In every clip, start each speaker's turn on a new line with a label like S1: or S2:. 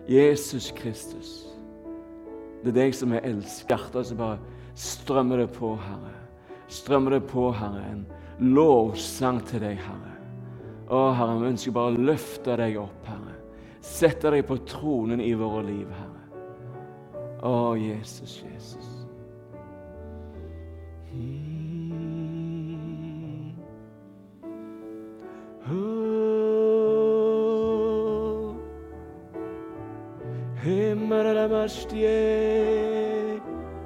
S1: Jesus Kristus. Det deg som elsker, og så bare strømmer det på, Herre. Strømmer det på, Herre, en lovsang til deg, Herre. Herre, vi ønsker bare å løfte deg opp, Herre. Sette deg på tronen i våre liv, Herre. Jesus, Jesus. Himmelamastier,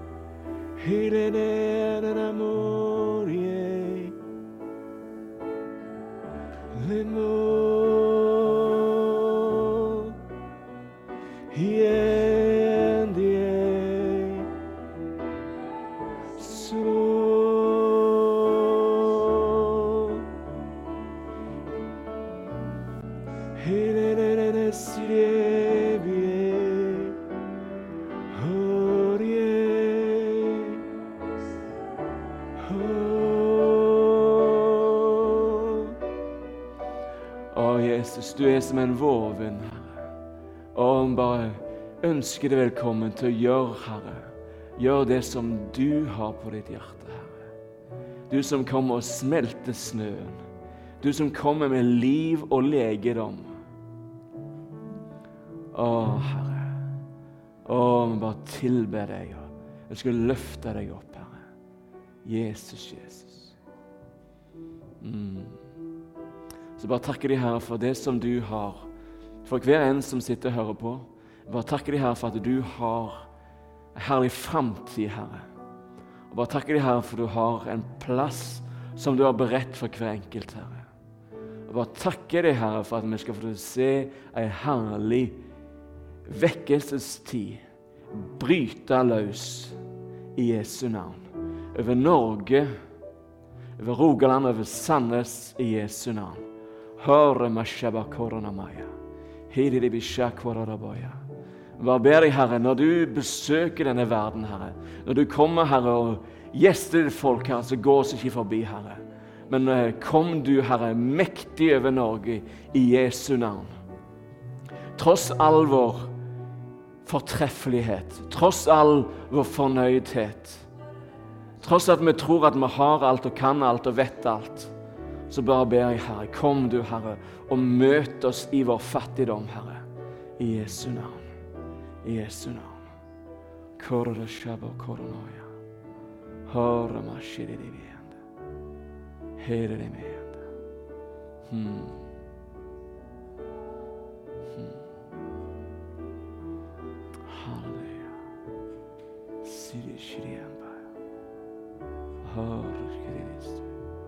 S1: Hilene amorie, limo, hiendie, so, Hilene silevie. Jesus, du som en våven, Herre. Vi bare ønsker deg velkommen til å gjøre, Herre. Gjør det som du har på ditt hjerte, Herre. Du som kommer og smelter snøen. Du som kommer med liv og legedom. Herre. Vi bare tilber deg, og jeg skal løfte deg opp, Herre. Jesus, Jesus. Så bare takker de Herre for det som du har, for hver en som sitter og hører på. Bare takker de Herre for at du har en herlig fremtid, Herre. Og bare takker de Herre for at du har en plass som du har beredt for hver enkelt, Herre. Og bare takker de Herre for at vi skal få se en herlig vekkelsestid bryte løs i Jesu navn. Over Norge, over Rogaland, over Sandnes i Jesu navn. Høre mashaba korona maya. Hidi de bisha korona boya. Bare ber deg, Herre, når du besøker denne verden, Herre, når du kommer, Herre, og gjester ditt folk, Herre, så gå oss ikke forbi, Herre. Men kom du, Herre, mektig over Norge i Jesu navn. Tross all vår fortreffelighet, tross all vår fornøydhet, tross at vi tror at vi har alt og kan alt og vet alt, så bare ber jeg, Herre, kom du, Herre, og møt oss i vår fattigdom, Herre, i Jesu navn. I Jesu navn. Korra shaba koronoya. Hara mashiri de viende. Here de meende. Halleluja. Siri shiriamba. Hara shiristu.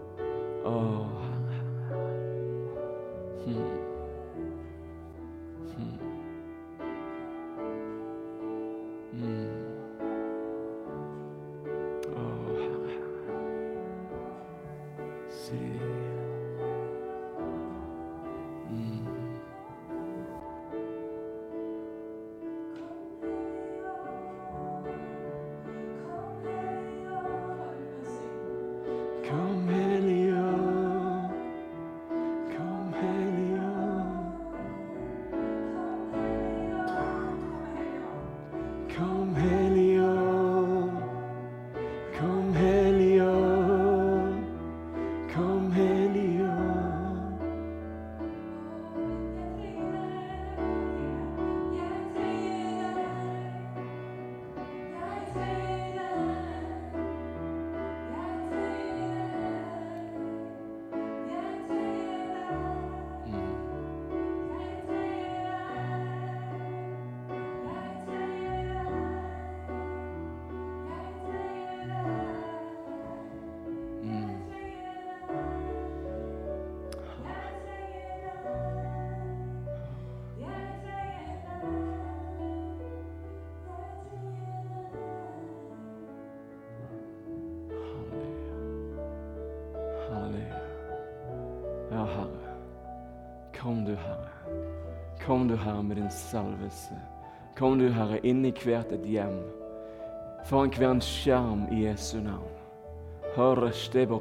S1: Ja, Herre. Kom du, Herre. Kom du, Herre, med din salvelse. Kom du, Herre, inn i hvert et hjem. Foran hver en skjerm i Jesu navn. Høre stebo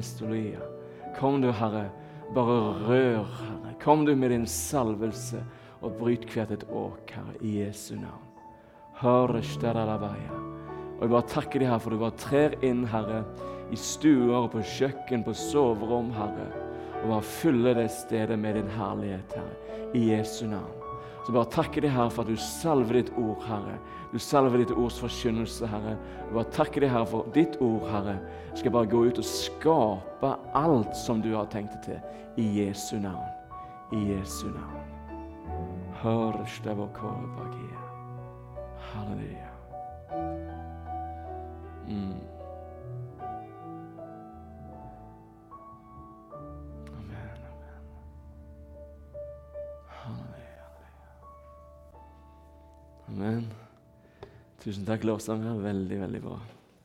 S1: kornestolia. Kom du, Herre, bare rør, Herre. Kom du med din salvelse og bryt hvert et åk, Herre, i Jesu navn. Hør, stæralabaya. Og jeg bare takker deg, Herre, for du bare trer inn, Herre, i stuer, på kjøkken, på soverom, Herre, og bare fyller det stedet med din herlighet, Herre, i Jesu navn. Så bare takker deg, Herre, for at du salver ditt ord, Herre. Du salver ditt ords forkynnelse, Herre. Og bare takker deg, Herre, for ditt ord, Herre, skal bare gå ut og skape alt som du har tenkt det til, i Jesu navn. I Jesu navn. Hør, stævåkårebagia. Halleluja. Amen, amen. Halleluja. Amen. Tusen takk, Lårsanger. Veldig, veldig bra.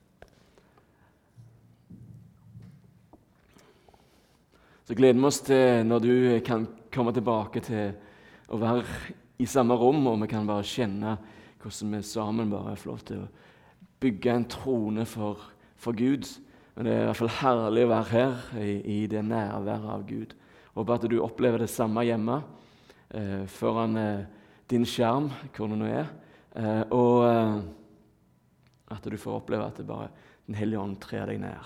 S1: Så gleder vi oss til når du kan komme tilbake til å være i samme rom, og vi kan bare kjenne hvordan vi sammen bare får lov til å bygge en trone for Gud. Men det er i hvert fall herlig å være her i det nærværet av Gud. Håper at du opplever det samme hjemme, foran din skjerm, hvor du nå er. Og at du får oppleve at det bare Den Hellige Ånd trer deg nær.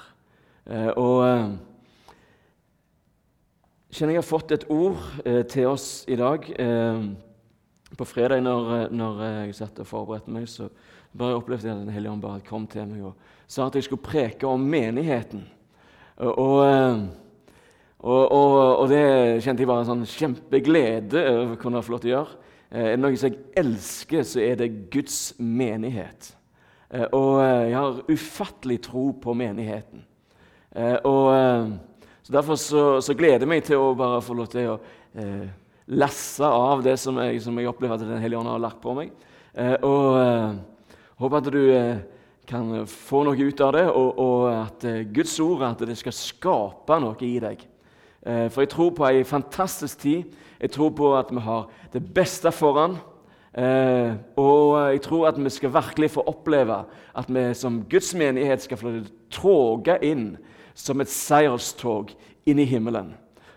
S1: Kjenner jeg har fått et ord til oss i dag. På fredag når jeg satt og forberedte meg, så bare opplevde jeg at Den Hellige Ånd bare kom til meg og sa at jeg skulle preke om menigheten. Og det kjente jeg bare en sånn kjempeglede over å kunne få lov til å gjøre. Er det noe som jeg elsker, så er det Guds menighet. Og jeg har ufattelig tro på menigheten. Så derfor så gleder jeg meg til å bare få lov til å lasse av det som jeg opplever at Den Hellige Ånd har lagt på meg. Håper at du kan få noe ut av det, og at Guds ord, at det skal skape noe i deg. For jeg tror på en fantastisk tid. Jeg tror på at vi har det beste foran. Og jeg tror at vi skal virkelig få oppleve at vi som Guds menighet skal få tråge inn som et seierstog inn i himmelen.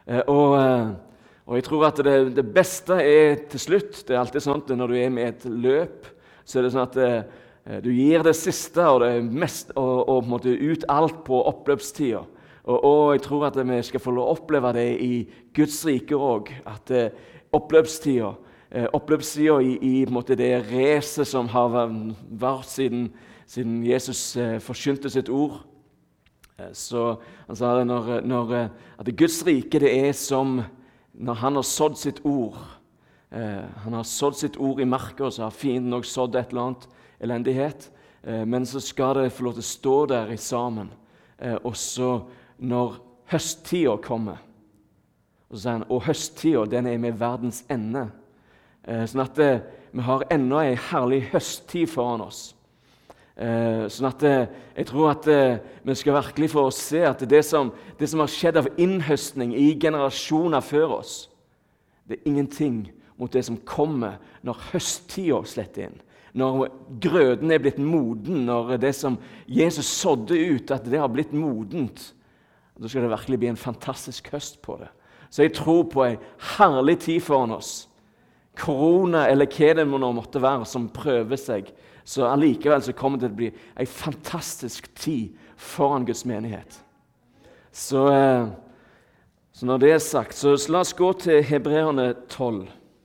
S1: Og jeg tror at det beste er til slutt. Det er alltid sånn at når du er med et løp, så er det sånn at du gir det siste og det mest, og på en måte ut alt på oppløpstida. Og jeg tror at vi skal få oppleve det i Guds rike også, at oppløpstida i på en måte det race som har vært siden Jesus forkynte sitt ord. Så han sa det at Guds rike det er som når han har sådd sitt ord. Han har sådd sitt ord i marka, så har fienden også sådd et eller annet elendighet. Men så skal det få lov til å stå der sammen. Og så når høsttida kommer, og så sier han, og høsttida den er med verdens ende. Sånn at vi har enda en herlig høsttid foran oss. Sånn at jeg tror at vi skal virkelig få se at det som har skjedd av innhøstning i generasjoner før oss, det er ingenting mot det som kommer når høsttida sletter inn. Når grøden er blitt moden, når det som Jesus sådde ut, at det har blitt modent, da skal det virkelig bli en fantastisk høst på det. Så jeg tror på en herlig tid foran oss. Korona eller hva det nå måtte være som prøver seg, så allikevel så kommer det til å bli en fantastisk tid foran Guds menighet. Så når det er sagt, så la oss gå til Hebreerne 12.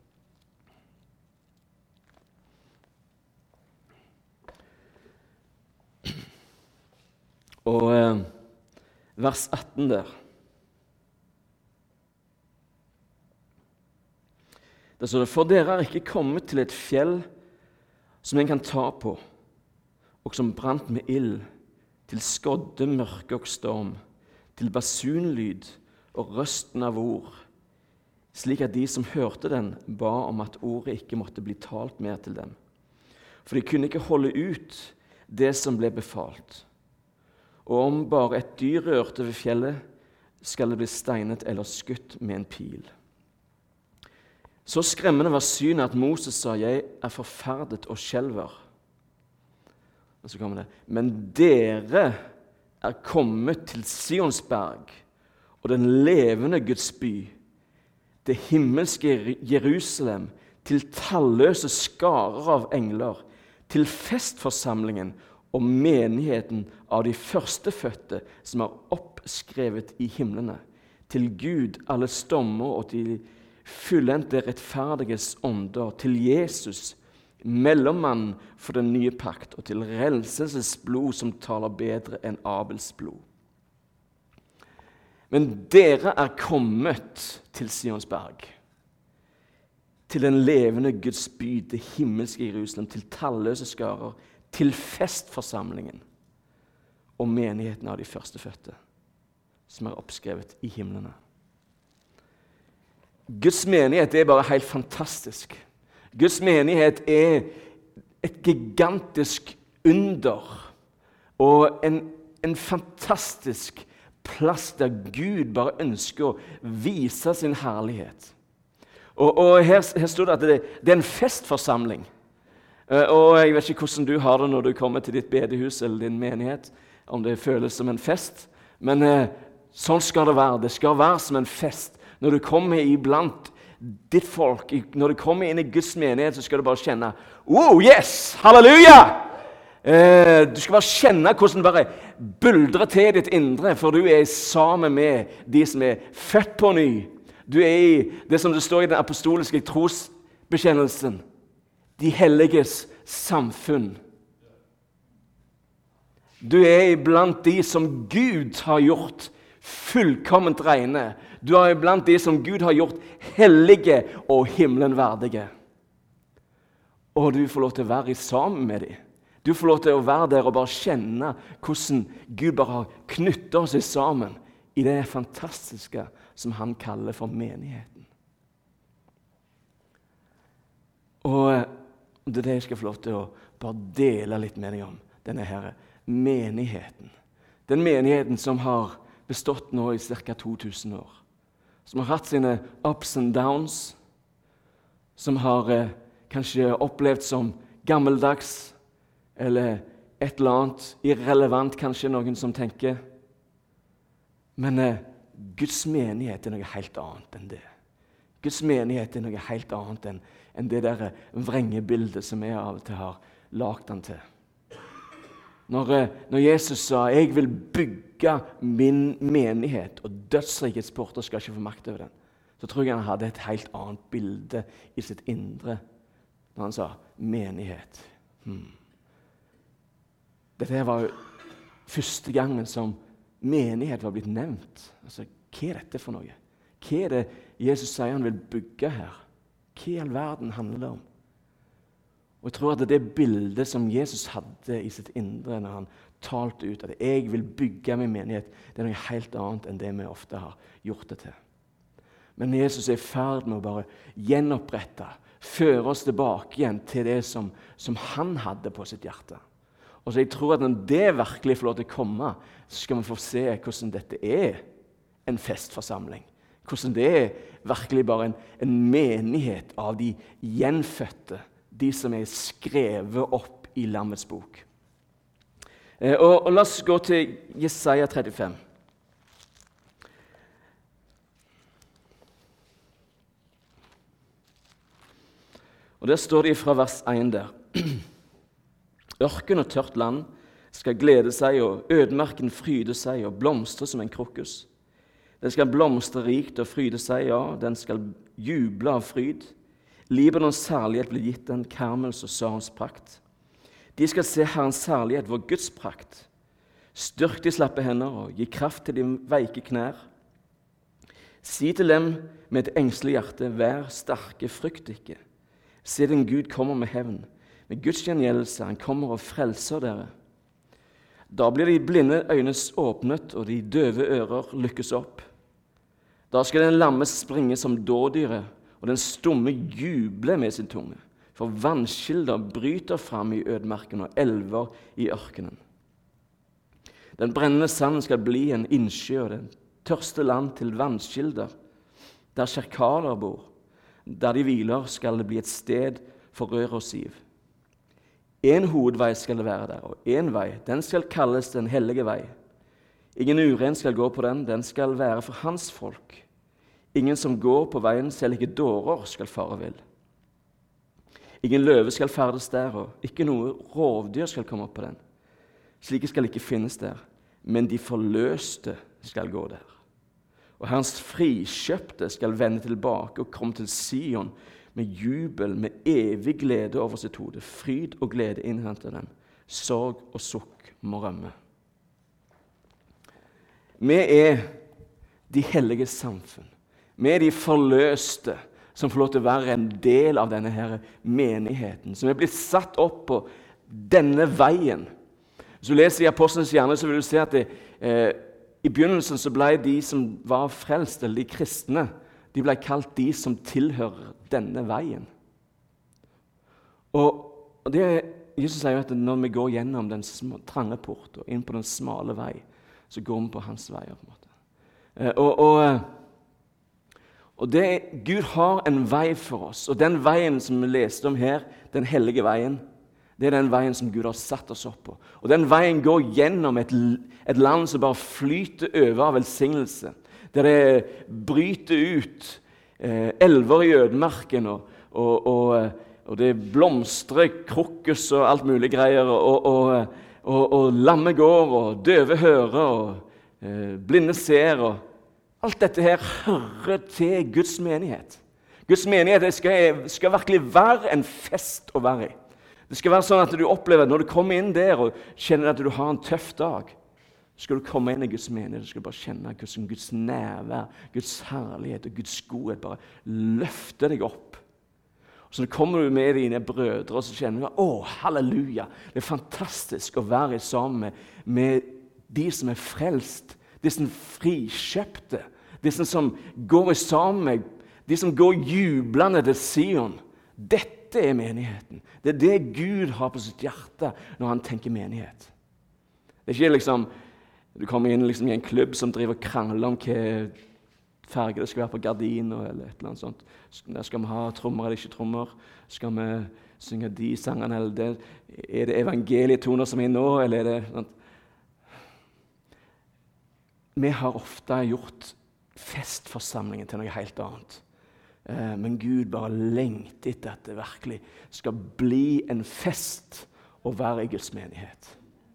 S1: Og vers 18 der. Det står det, for dere har ikke kommet til et fjell som en kan ta på, og som brant med ild, til skodde, mørke og storm, til basunlyd og røsten av ord, slik at de som hørte den ba om at ordet ikke måtte bli talt mer til dem. For de kunne ikke holde ut det som ble befalt. Og om bare et dyr rørte ved fjellet, skal det bli steinet eller skutt med en pil. Så skremmende var synet at Moses sa, jeg er forferdet og skjelver. Og så kommer det, men dere er kommet til Sionsberg og den levende Guds by, det himmelske Jerusalem, til talløse skarer av engler, til festforsamlingen og menigheten av de førstefødte som oppskrevet i himlene, til Gud alle stommer og til fullendte rettferdiges ånder, til Jesus, mellommann for den nye pakt, og til renselses blod som taler bedre enn Abels blod. Men dere kommet til Sionsberg, til den levende Guds by, det himmelske Jerusalem, til talløse skarer, til festforsamlingen og menigheten av de førstefødte, som oppskrevet i himlene. Guds menighet bare helt fantastisk. Guds menighet et gigantisk under og en fantastisk plass der Gud bare ønsker å vise sin herlighet. Og her står det at det en festforsamling. Og jeg vet ikke hvordan du har det når du kommer til ditt bedehus eller din menighet, om det føles som en fest, men sånn skal det være. Det skal være som en fest. Når du kommer iblant ditt folk, når du kommer inn i Guds menighet, så skal du bare kjenne «Oh, yes! Halleluja!» Du skal bare kjenne hvordan det bare buldrer til ditt indre, for du sammen med de som født på ny. Du i det som det står i den apostoliske trosbekjennelsen, de helliges samfunn. Du iblant de som Gud har gjort fullkomment rene. Du iblant de som Gud har gjort hellige og himmelen verdige. Og du får lov til å være sammen med dem. Du får lov til å være der og bare kjenne hvordan Gud bare har knyttet oss sammen i det fantastiske som han kaller for menigheten. Og det jeg skal få lov til å bare dele litt med deg om, denne her menigheten. Den menigheten som har bestått nå i ca. 2000 år. Som har hatt sine ups and downs, som har kanskje opplevd som gammeldags, eller et eller annet irrelevant, kanskje noen som tenker. Men Guds menighet noe helt annet enn det. Guds menighet noe helt annet enn det der vrengebildet som jeg av og til har lagt den til. Når Jesus sa, jeg vil bygge min menighet, og dødsrikets porter skal ikke få makt over den, så tror jeg han hadde et helt annet bilde i sitt indre når han sa menighet. Dette var jo første gangen som menighet var blitt nevnt. Altså, hva dette for noe? Hva det Jesus sier han vil bygge her? Hva i all verden handler det om? Og jeg tror at det bildet som Jesus hadde i sitt indre når han talte ut at jeg vil bygge min menighet, det noe helt annet enn det vi ofte har gjort det til. Men Jesus i ferd med å bare gjenopprette, føre oss tilbake igjen til det som han hadde på sitt hjerte. Og så jeg tror at når det virkelig får lov til å komme, så skal vi få se hvordan dette en festforsamling. Hvordan det virkelig bare en menighet av de gjenfødte, de som skrevet opp i Lammets bok. Og la oss gå til Jesaja 35. Og der står det fra vers 1 der. Ørken og tørt land skal glede seg, og ødemarken fryde seg og blomstre som en krokus. Den skal blomstre rikt og fryde seg, ja, den skal juble av fryd. Libanons herlighet blir gitt den, Karmels og Sarons prakt. De skal se Herrens herlighet, vår Guds prakt. Styrk de slappe hender og gi kraft til de veike knær. Si til dem med et engstelig hjerte, vær sterke, frykt ikke. Se din Gud kommer med hevn, med Guds gjengjeldelse, han kommer og frelser dere. Da blir de blinde øynes åpnet, og de døve ører lykkes opp. Da skal den lamme springe som dådyret, og den stumme juble med sin tunge. For vannskilder bryter fram i ødemarken og elver i ørkenen. Den brennende sanden skal bli en innsjø, og den tørste land til vannskilder. Der sjarkaler bor, der de hviler, skal det bli et sted for rør og siv. En hovedvei skal det være der, og en vei, den skal kalles den hellige vei. Ingen uren skal gå på den, den skal være for hans folk. Ingen som går på veien, selv ikke dårer, skal fare vill. Ingen løve skal ferdes der, og ikke noe rovdyr skal komme opp på den. Slike skal ikke finnes der, men de forløste skal gå der. Og Herrens frikjøpte skal vende tilbake og komme til Sion med jubel, med evig glede over sitt hode. Fryd og glede innhenter den. Sorg og sukk må rømme. Vi de hellige samfunn. Vi de forløste som får lov til å være en del av denne her menigheten, som blitt satt opp på denne veien. Hvis du leser i Apostlenes gjerninger, så vil du se at i begynnelsen så ble de som var frelst, eller de kristne, de ble kalt de som tilhører denne veien. Og det Jesus sier jo at når vi går gjennom den trange port og inn på den smale vei, så går vi på hans veier på en måte. Og Gud har en vei for oss, og den veien som vi leste om her, den hellige veien, det den veien som Gud har satt oss opp på. Og den veien går gjennom et land som bare flyter over av velsignelse, der det bryter ut elver i ødemarken, og det blomstrer krokus og alt mulig greier, og lamme går, og døve hører, og blinde ser, og alt dette her hører til Guds menighet. Guds menighet det skal virkelig være en fest å være i. Det skal være sånn at du opplever, når du kommer inn der og kjenner at du har en tøff dag, så skal du komme inn i Guds menighet, så skal du bare kjenne Guds nærvær, Guds herlighet og Guds godhet bare løfter deg opp. Og så kommer du med dine brødre, og så kjenner du, halleluja, det er fantastisk å være sammen med de som er frelst, de som er frikjøpte, de som går sammen, de som går jublende til Sion. Dette er menigheten. Det er det Gud har på sitt hjerte når han tenker menighet. Det er ikke liksom, du kommer inn liksom i en klubb som driver og krangler om hva farge det skal være på gardiner eller et eller annet sånt. Der skal vi ha trommer eller ikke trommer? Skal vi synge de sangene eller det? Er det evangelietoner som er nå, eller er det sånt? Vi har ofte gjort festforsamlingen til noe helt annet. Men Gud bare lengter etter at det virkelig skal bli en fest å være i Guds menighet.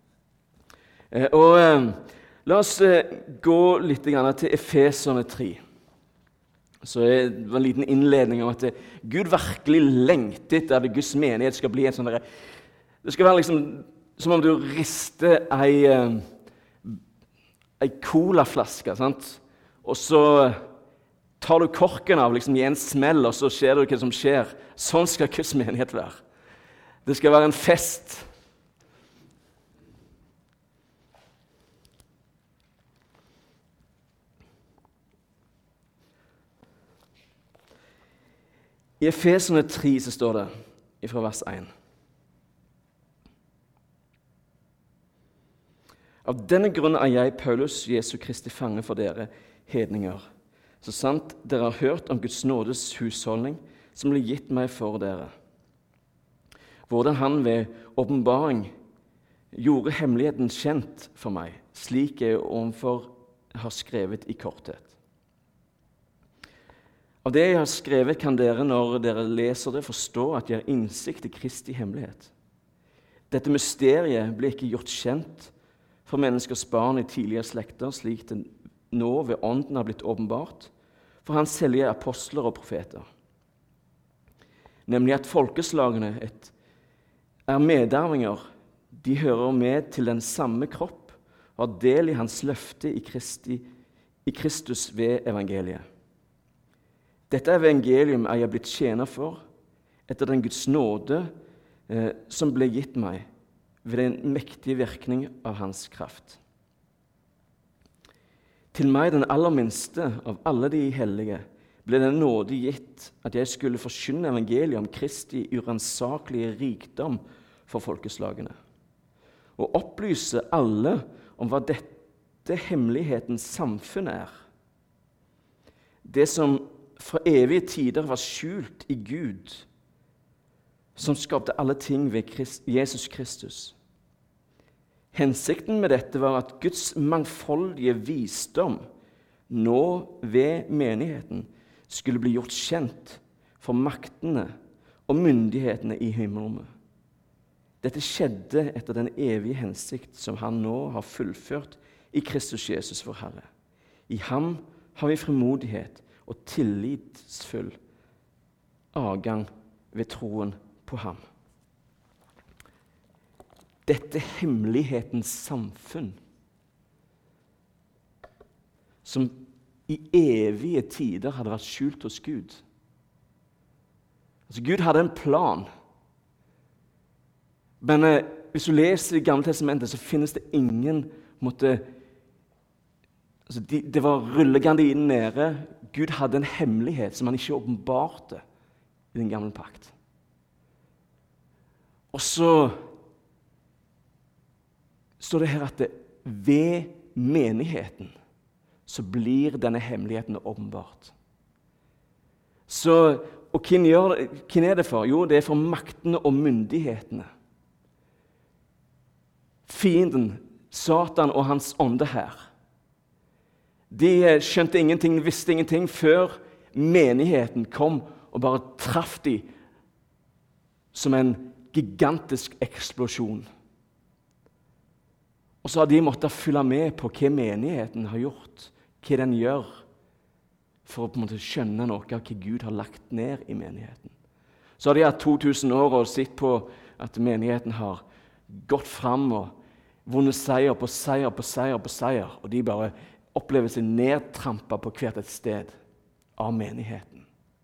S1: La oss gå litt til Efeserne 3. Så det var en liten innledning om at Gud virkelig lengter etter at Guds menighet skal bli en sånn der. Det skal være liksom som om du rister en colaflaske, sant? Og så tar du korken av liksom i en smell, og så skjer det hva som skjer. Sånn skal Guds menighet være. Det skal være en fest. I Efeserne 3 så står det fra vers 1. Av denne grunn er jeg, Paulus, Jesu Kristi fange for dere, hedninger. Så sant dere har hørt om Guds nådes husholdning, som ble gitt meg for dere. Hvordan han ved åpenbaring gjorde hemmeligheten kjent for meg, slik jeg ovenfor har skrevet i korthet. Av det jeg har skrevet kan dere, når dere leser det, forstå at jeg har innsikt i Kristi hemmelighet. Dette mysteriet ble ikke gjort kjent for menneskers barn i tidligere slekter, slik det nå ved ånden har blitt åpenbart, for hans hellige apostler og profeter. Nemlig at folkeslagene er medarvinger, de hører med til den samme kropp, og har del i hans løfte i Kristus ved evangeliet. Dette evangelium er jeg blitt tjener for, etter den Guds nåde som ble gitt meg, ved den mektige virkning av hans kraft. Til meg, den aller minste av alle de hellige, ble den nåde gitt at jeg skulle forkynne evangeliet om Kristi uransakelige rikdom for folkeslagene, og opplyse alle om hva dette hemmelighetens samfunn er. Det som fra evige tider var skjult i Gud, som skapte alle ting ved Jesus Kristus. Hensikten med dette var at Guds mangfoldige visdom nå ved menigheten skulle bli gjort kjent for maktene
S2: og myndighetene i himmelrommet. Dette skjedde etter den evige hensikt som han nå har fullført i Kristus Jesus vår Herre. I ham har vi frimodighet og tillitsfull adgang ved troen på ham. Dette hemmelighetens samfunn, som i evige tider hadde vært skjult hos Gud. Altså, Gud hadde en plan. Men hvis du leser i Gamle Testamentet, så finnes det ingen det var rullegardinen nede. Gud hadde en hemmelighet som han ikke åpenbarte i den gamle pakt. Og så står det her at ved menigheten så blir denne hemmeligheten åpenbart. Og hvem er det for? Jo, det er for maktene og myndighetene. Fienden, Satan og hans ånde her. De skjønte ingenting, visste ingenting før menigheten kom og bare traff de som en gigantisk eksplosjon. Og så har de måttet følge med på hva menigheten har gjort, hva den gjør, for å på en måte skjønne noe av hva Gud har lagt ned i menigheten. Så har de hatt 2000 år og sett på at menigheten har gått fram og vunnet seier på seier på seier på seier, og de bare opplever seg nedtrampet på hvert et sted av menigheten.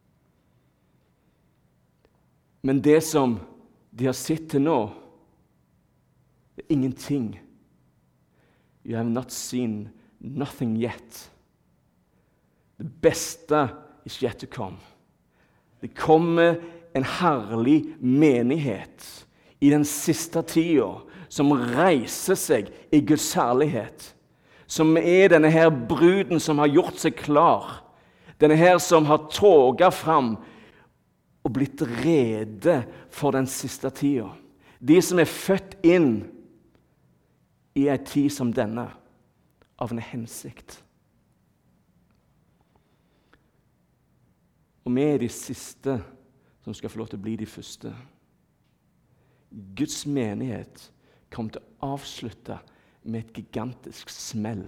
S2: Men det som de har sett til nå, er ingenting. You have not seen nothing yet. Det beste is yet to come. Det kommer en herlig menighet i den siste tida som reiser seg i Guds herlighet. Som er denne her bruden som har gjort seg klar. Denne her som har toget fram og blitt rede for den siste tida. De som er født inn i en tid som denne, av en hensikt. Og vi er de siste som skal få lov til å bli de første. Guds menighet kommer til å avslutte med et gigantisk smell.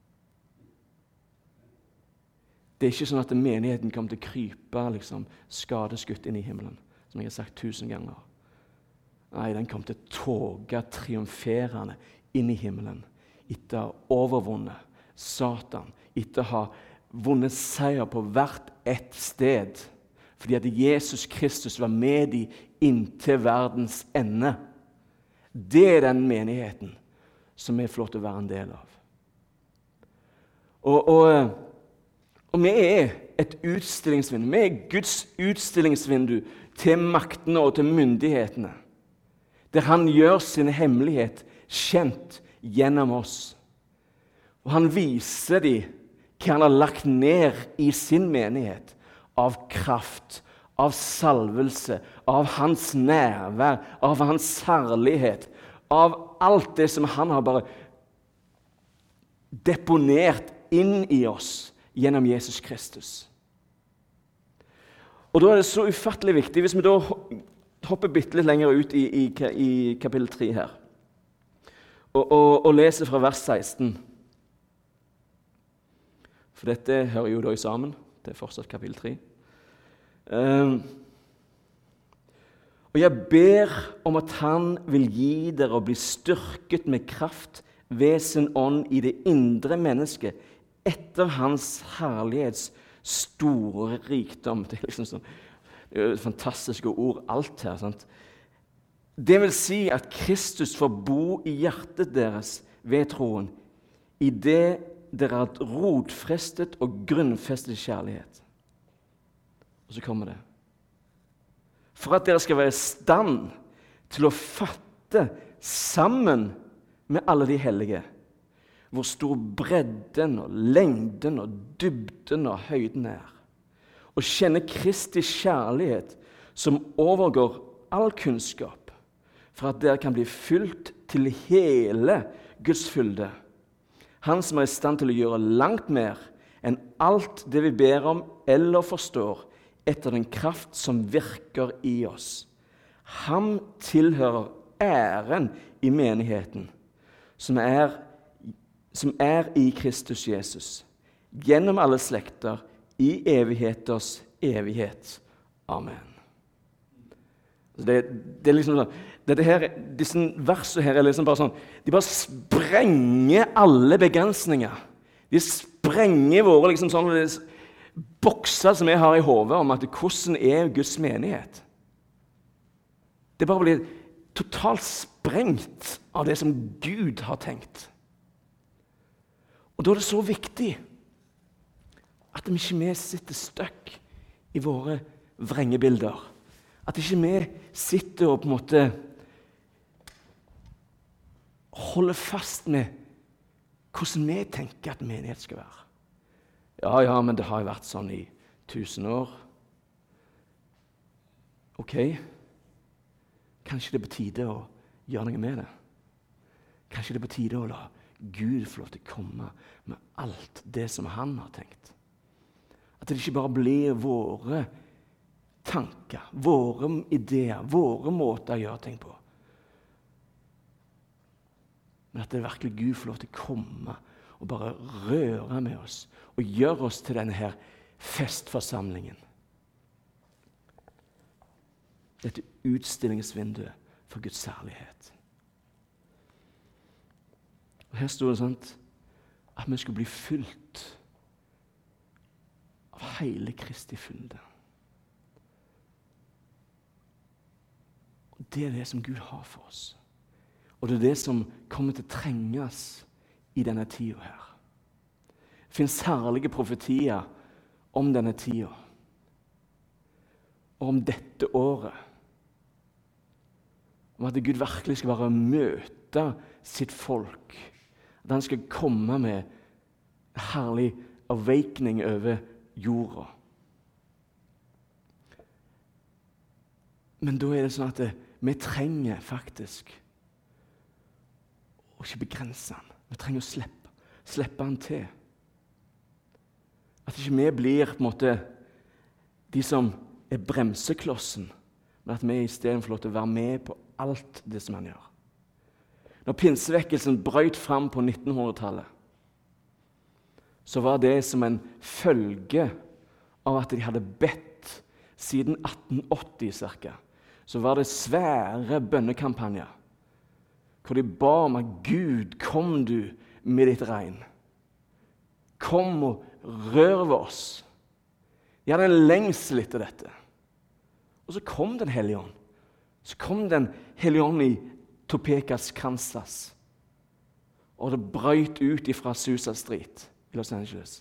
S2: Det er ikke sånn at menigheten kommer til å krype skadeskutt inn i himmelen, som jeg har sagt 1000 ganger. Nei, den kommer til å toge triumferende inn i himmelen, etter å ha overvunnet Satan, etter å ha vunnet seier på hvert ett sted, fordi at Jesus Kristus var med dem inntil verdens ende. Det er den menigheten som vi får lov til å være en del av. Og vi er et utstillingsvindu. Vi er Guds utstillingsvindu til maktene og til myndighetene, der han gjør sin hemmelighet kjent gjennom oss. Og han viser dem hva han har lagt ned i sin menighet av kraft, av salvelse, av hans nærvær, av hans herlighet, av alt det som han har bare deponert inn i oss gjennom Jesus Kristus. Og da er det så ufattelig viktig, hvis vi da hopper bitte litt lenger ut i kapittel 3 her, og leser fra vers 16. For dette hører jo da sammen. Det er fortsatt kapittel 3. Og jeg ber om at han vil gi dere å bli styrket med kraft ved sin ånd i det indre mennesket, etter hans herlighets store rikdom. Det er liksom sånn, det er fantastiske ord, alt her, sant? Det vil si at Kristus får bo i hjertet deres ved troen, i det dere har rotfestet og grunnfestet kjærlighet. Og så kommer det. For at dere skal være i stand til å fatte sammen med alle de hellige, hvor stor bredden og lengden og dybden og høyden er, og kjenne Kristi kjærlighet som overgår all kunnskap, for at dere kan bli fylt til hele Guds fylde. Han som er i stand til å gjøre langt mer enn alt det vi ber om eller forstår, etter den kraft som virker i oss. Ham tilhører æren i menigheten, som er i Kristus Jesus, gjennom alle slekter, i evigheters evighet. Amen. Det er liksom sånn, disse versene her er liksom bare sånn, de bare sprenger alle begrensninger. De sprenger våre liksom sånne bokser som jeg har i hodet om at hvordan er Guds menighet. Det bare blir totalt sprengt av det som Gud har tenkt. Og da er det så viktig at vi ikke sitter støkk i våre vrengebilder. At ikke vi sitter og på en måte holder fast med hvordan vi tenker at menighet skal være. Ja, men det har jo vært sånn i 1000 år. Ok, kanskje det er på tide å gjøre noe med det. Kanskje det er på tide å la Gud få lov til å komme med alt det som han har tenkt. At det ikke bare blir våre tanker, våre ideer, våre måter å gjøre ting på. Men at det virkelig Gud får lov til å komme og bare røre med oss og gjøre oss til denne her festforsamlingen. Dette utstillingsvinduet for Guds særlighet. Og her står det sånn at vi skulle bli fylt av hele Kristi fylde. Og det er det som Gud har for oss. Og det er det som kommer til å trenges i denne tiden her. Det finnes særlige profetier om denne tiden. Og om dette året. Om at Gud virkelig skal bare møte sitt folk. At han skal komme med en herlig awakening over jorda. Men da er det sånn at vi trenger faktisk å ikke begrense han. Vi trenger å slippe han til. At ikke vi blir på en måte de som er bremseklossen, men at vi i stedet får lov til å være med på alt det som han gjør. Når pinsevekkelsen brøt fram på 1900-tallet, så var det som en følge av at de hadde bedt siden 1880 cirka. Så var det svære bønnekampanjer, hvor de ba om at Gud, kom du med ditt regn. Kom og rør ved oss. De hadde en lengsel etter dette. Og så kom Den Hellige Ånd. Så kom Den Hellige Ånd i Topeka, Kansas. Og det brøt ut fra Azusa Street i Los Angeles.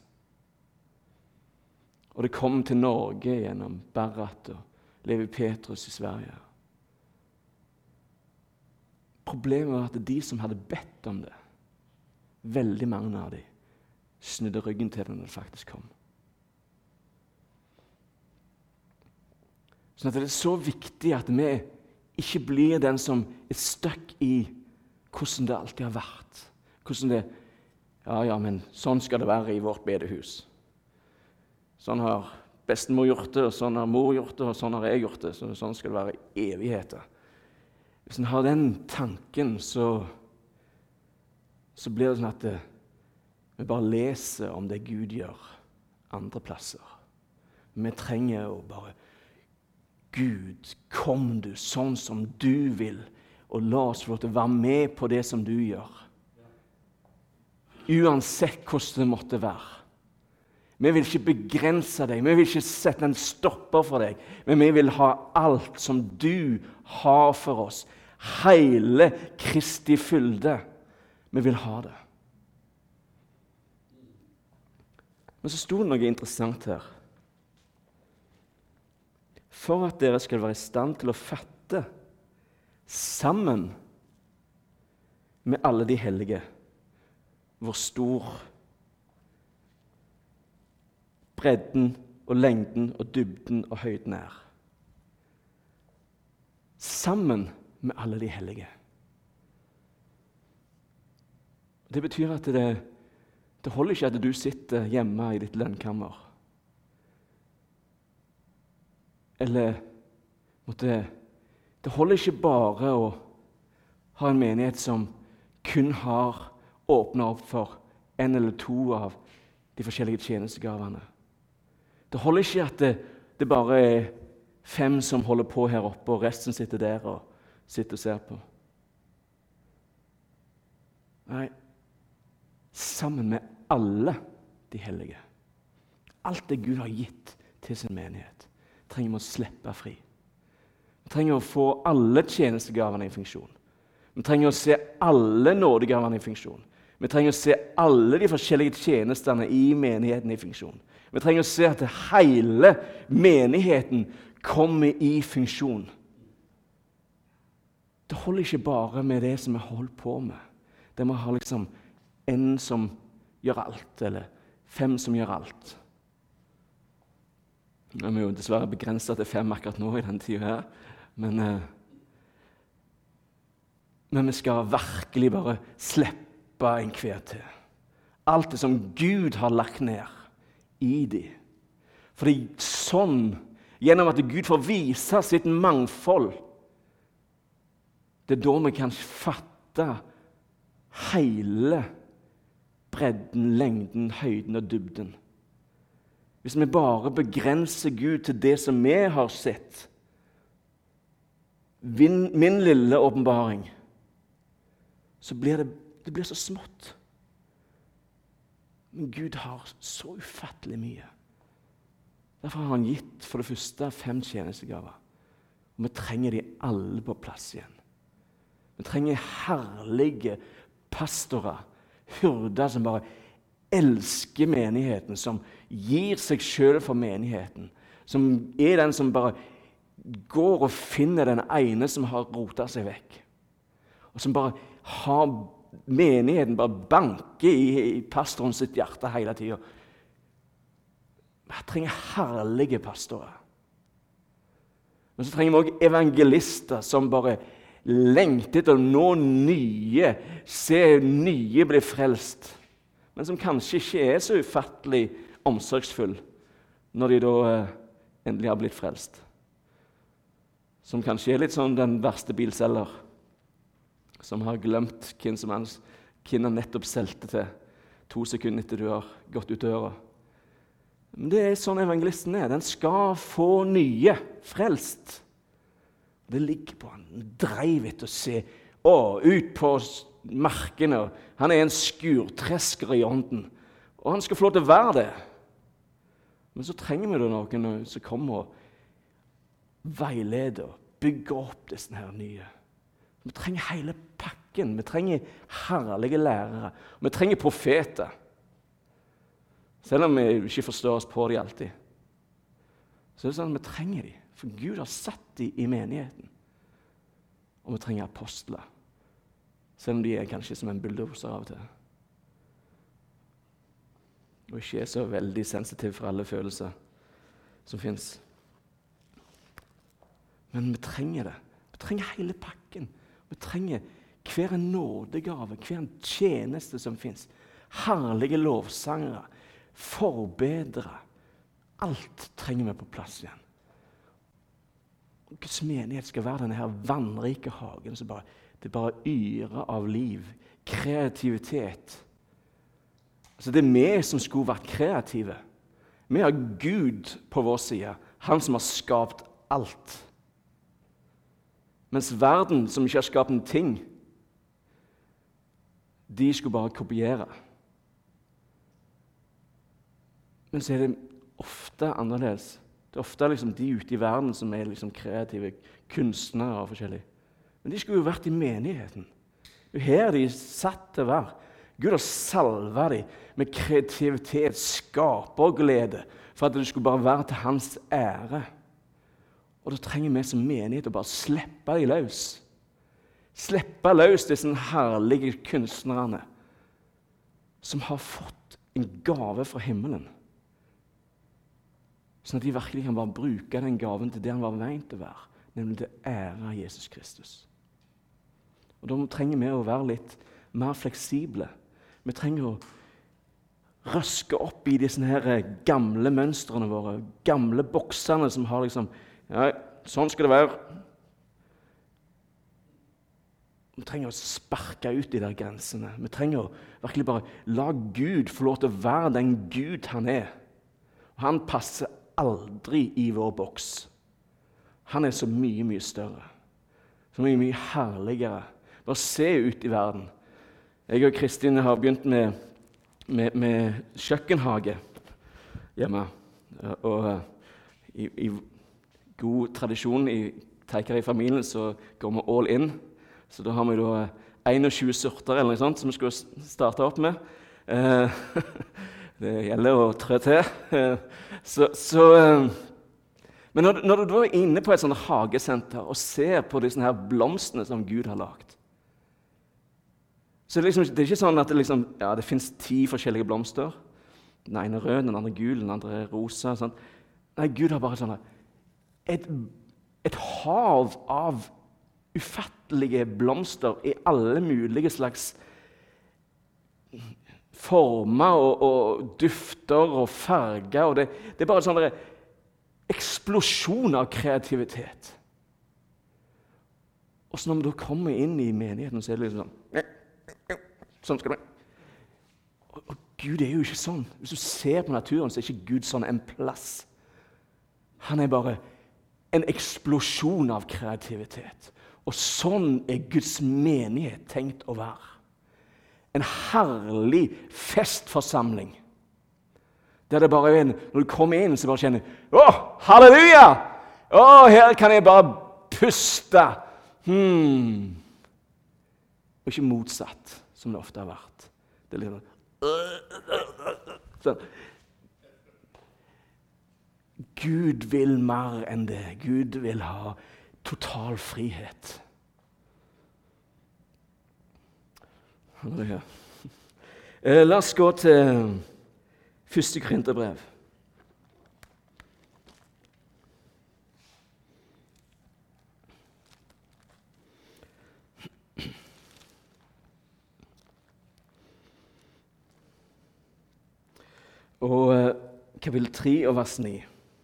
S2: Og det kom til Norge gjennom Barrat og Levi Petrus i Sverige. Problemet var at de som hadde bedt om det, veldig mange av dem, snudde ryggen til det når det faktisk kom. Sånn at det er så viktig at vi ikke blir den som er stuck i hvordan det alltid har vært. Hvordan det, ja, men sånn skal det være i vårt bedehus. Sånn har bestemor gjort det, og sånn har mor gjort det, og sånn har jeg gjort det. Så sånn skal det være i evigheter. Hvis en har den tanken, så blir det sånn at vi bare leser om det Gud gjør andre plasser. Vi trenger å bare Gud, kom du sånn som du vil, og la oss få lov til å være med på det som du gjør. Uansett hvordan det måtte være. Vi vil ikke begrense deg, vi vil ikke sette en stopper for deg, men vi vil ha alt som du har for oss. Hele Kristi fylde. Vi vil ha det. Men så sto det noe interessant her. For at dere skal være i stand til å fatte sammen med alle de hellige hvor stor bredden og lengden og dybden og høyden er. Sammen med alle de hellige. Det betyr at det holder ikke at du sitter hjemme i ditt lønnkammer.
S1: Eller det holder ikke bare å ha en menighet som kun har åpnet opp for en eller to av de forskjellige tjenestegavene. Det holder ikke at det bare er 5 som holder på her oppe, og resten sitter der og sitter og ser på. Nei, sammen med alle de hellige. Alt det Gud har gitt til sin menighet, trenger vi å slippe fri. Vi trenger å få alle tjenestegavene i funksjon. Vi trenger å se alle nådegavene i funksjon. Vi trenger å se alle de forskjellige tjenestene i menigheten i funksjon. Vi trenger å se at hele menigheten kommer i funksjon. Det holder ikke bare med det som vi holder på med. Det må ha liksom en som gjør alt, eller 5 som gjør alt. Nå er vi jo dessverre begrenset til 5 akkurat nå i den tiden her, men vi skal virkelig bare slippe en hver til. Alt det som Gud har lagt ned i dem. Fordi sånn, gjennom at Gud får vise sitt mangfold, det er da vi kan fatte hele bredden, lengden, høyden og dybden. Hvis vi bare begrenser Gud til det som vi har sett, min lille åpenbaring, så blir det blir så smått. Men Gud har så ufattelig mye. Derfor har han gitt for det første 5 tjenestegaver. Og vi trenger de alle på plass igjen. Vi trenger herlige pastorer, hyrder som bare elsker menigheten, som gir seg selv for menigheten, som er den som bare går og finner den ene som har rotet seg vekk, og som bare har menigheten bare banker i pastoren sitt hjerte hele tiden. Vi trenger herlige pastorer. Men så trenger vi også evangelister som bare lengter etter å nå nye, se nye bli frelst, men som kanskje ikke er så ufattelig omsorgsfull når de da endelig har blitt frelst. Som kanskje er litt sånn den verste bilselger, som har glemt hvem han nettopp selte til 2 sekunder etter du har gått ut døra. Men det er sånn evangelisten er. Den skal få nye frelst. Det ligger på han. Dreiv etter å se ut på markene. Han er en skurtresker i ånden. Og han skal få lov til å være det. Men så trenger vi da noen som kommer og veileder og bygger opp disse her nye. Vi trenger hele pakken. Vi trenger herlige lærere. Vi trenger profeter. Selv om vi ikke forstår oss på dem alltid. Så er det sånn at vi trenger dem. For Gud har satt dem i menigheten. Og vi trenger apostler. Selv om de er kanskje som en bulldoser av og til. Og ikke er så veldig sensitiv for alle følelser som finnes. Men vi trenger det. Vi trenger hele pakken. Vi trenger hver en nådegave, hver en tjeneste som finnes. Herlige lovsangere, forbedre. Alt trenger vi på plass igjen. Og Guds menighet skal være denne her vannrike hagen som det bare yrer av liv, kreativitet. Altså det er vi som skulle vært kreative. Vi har Gud på vår side, han som har skapt alt. Mens verden, som ikke har skapt en ting, de skulle bare kopiere. Men så er det ofte annerledes. Det er ofte liksom de ute i verden som er liksom kreative kunstnere og forskjellig. Men de skulle jo vært i menigheten. Det er her de satt til å være. Gud har salvet dem med kreativitet, skaperglede, for at det skulle bare være til hans ære. Og da trenger vi som menighet å bare slippe dem løs. Slippe løs disse herlige kunstnerne som har fått en gave fra himmelen. Sånn at de virkelig kan bare bruke den gaven til det han var ment å være, nemlig til ære av Jesus Kristus. Og da trenger vi å være litt mer fleksible. Vi trenger å røske opp i disse her gamle mønstrene våre, gamle boksene som har liksom
S2: Ja, sånn skal det være. Vi trenger å sparke ut de der grensene. Vi trenger å virkelig bare la Gud få lov til å være den Gud han er. Og han passer aldri i vår boks. Han er så mye, mye større. Så mye, mye herligere. Bare se ut i verden. Jeg og Kristin har begynt med kjøkkenhage hjemme. Og i god tradisjon i Teikari-familien så går vi all in. Så da har vi 21 sorter eller noe sånt som vi skal starte opp med. Det gjelder å trø til. Men når du da er inne på et sånt hagesenter og ser på disse her blomstene som Gud har lagt, så det er ikke sånn at det finnes 10 forskjellige blomster. Den ene er rød, den andre er gul, den andre er rosa. Sånn. Nei, Gud har bare et hav av ufattelige blomster i alle mulige slags former og dufter og farger. Og det er bare en sånn eksplosjon av kreativitet. Og så når vi da kommer inn i menigheten, så er det sånn skal det være. Og Gud er jo ikke sånn. Hvis du ser på naturen, så er ikke Gud sånn en plass. Han er bare en eksplosjon av kreativitet. Og sånn er Guds menighet tenkt å være. En herlig festforsamling. Der det bare er når du kommer inn, så bare kjenner halleluja! Her kan jeg bare puste. Og ikke motsatt, som det ofte har vært. Det er sånn. Gud vil mer enn det. Gud vil ha total frihet. Halleluja. La oss gå til 1. Korinterbrev. Og kapittel 3 og vers 9.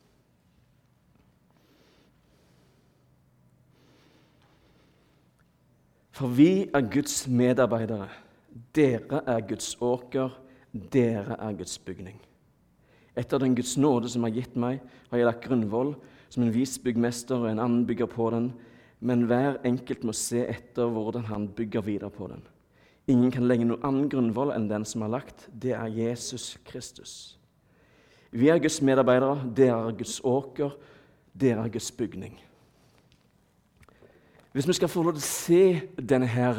S2: For vi er Guds medarbeidere. Dere er Guds åker, dere er Guds bygning. Etter den Guds nåde som er gitt meg, har jeg lagt grunnvoll, som en vis byggmester og en annen bygger på den, men hver enkelt må se etter hvordan han bygger videre på den. Ingen kan legge noen annen grunnvoll enn den som er lagt, det er Jesus Kristus. Vi er Guds medarbeidere, dere er Guds åker, dere er Guds bygning. Hvis vi skal få lov til å se denne her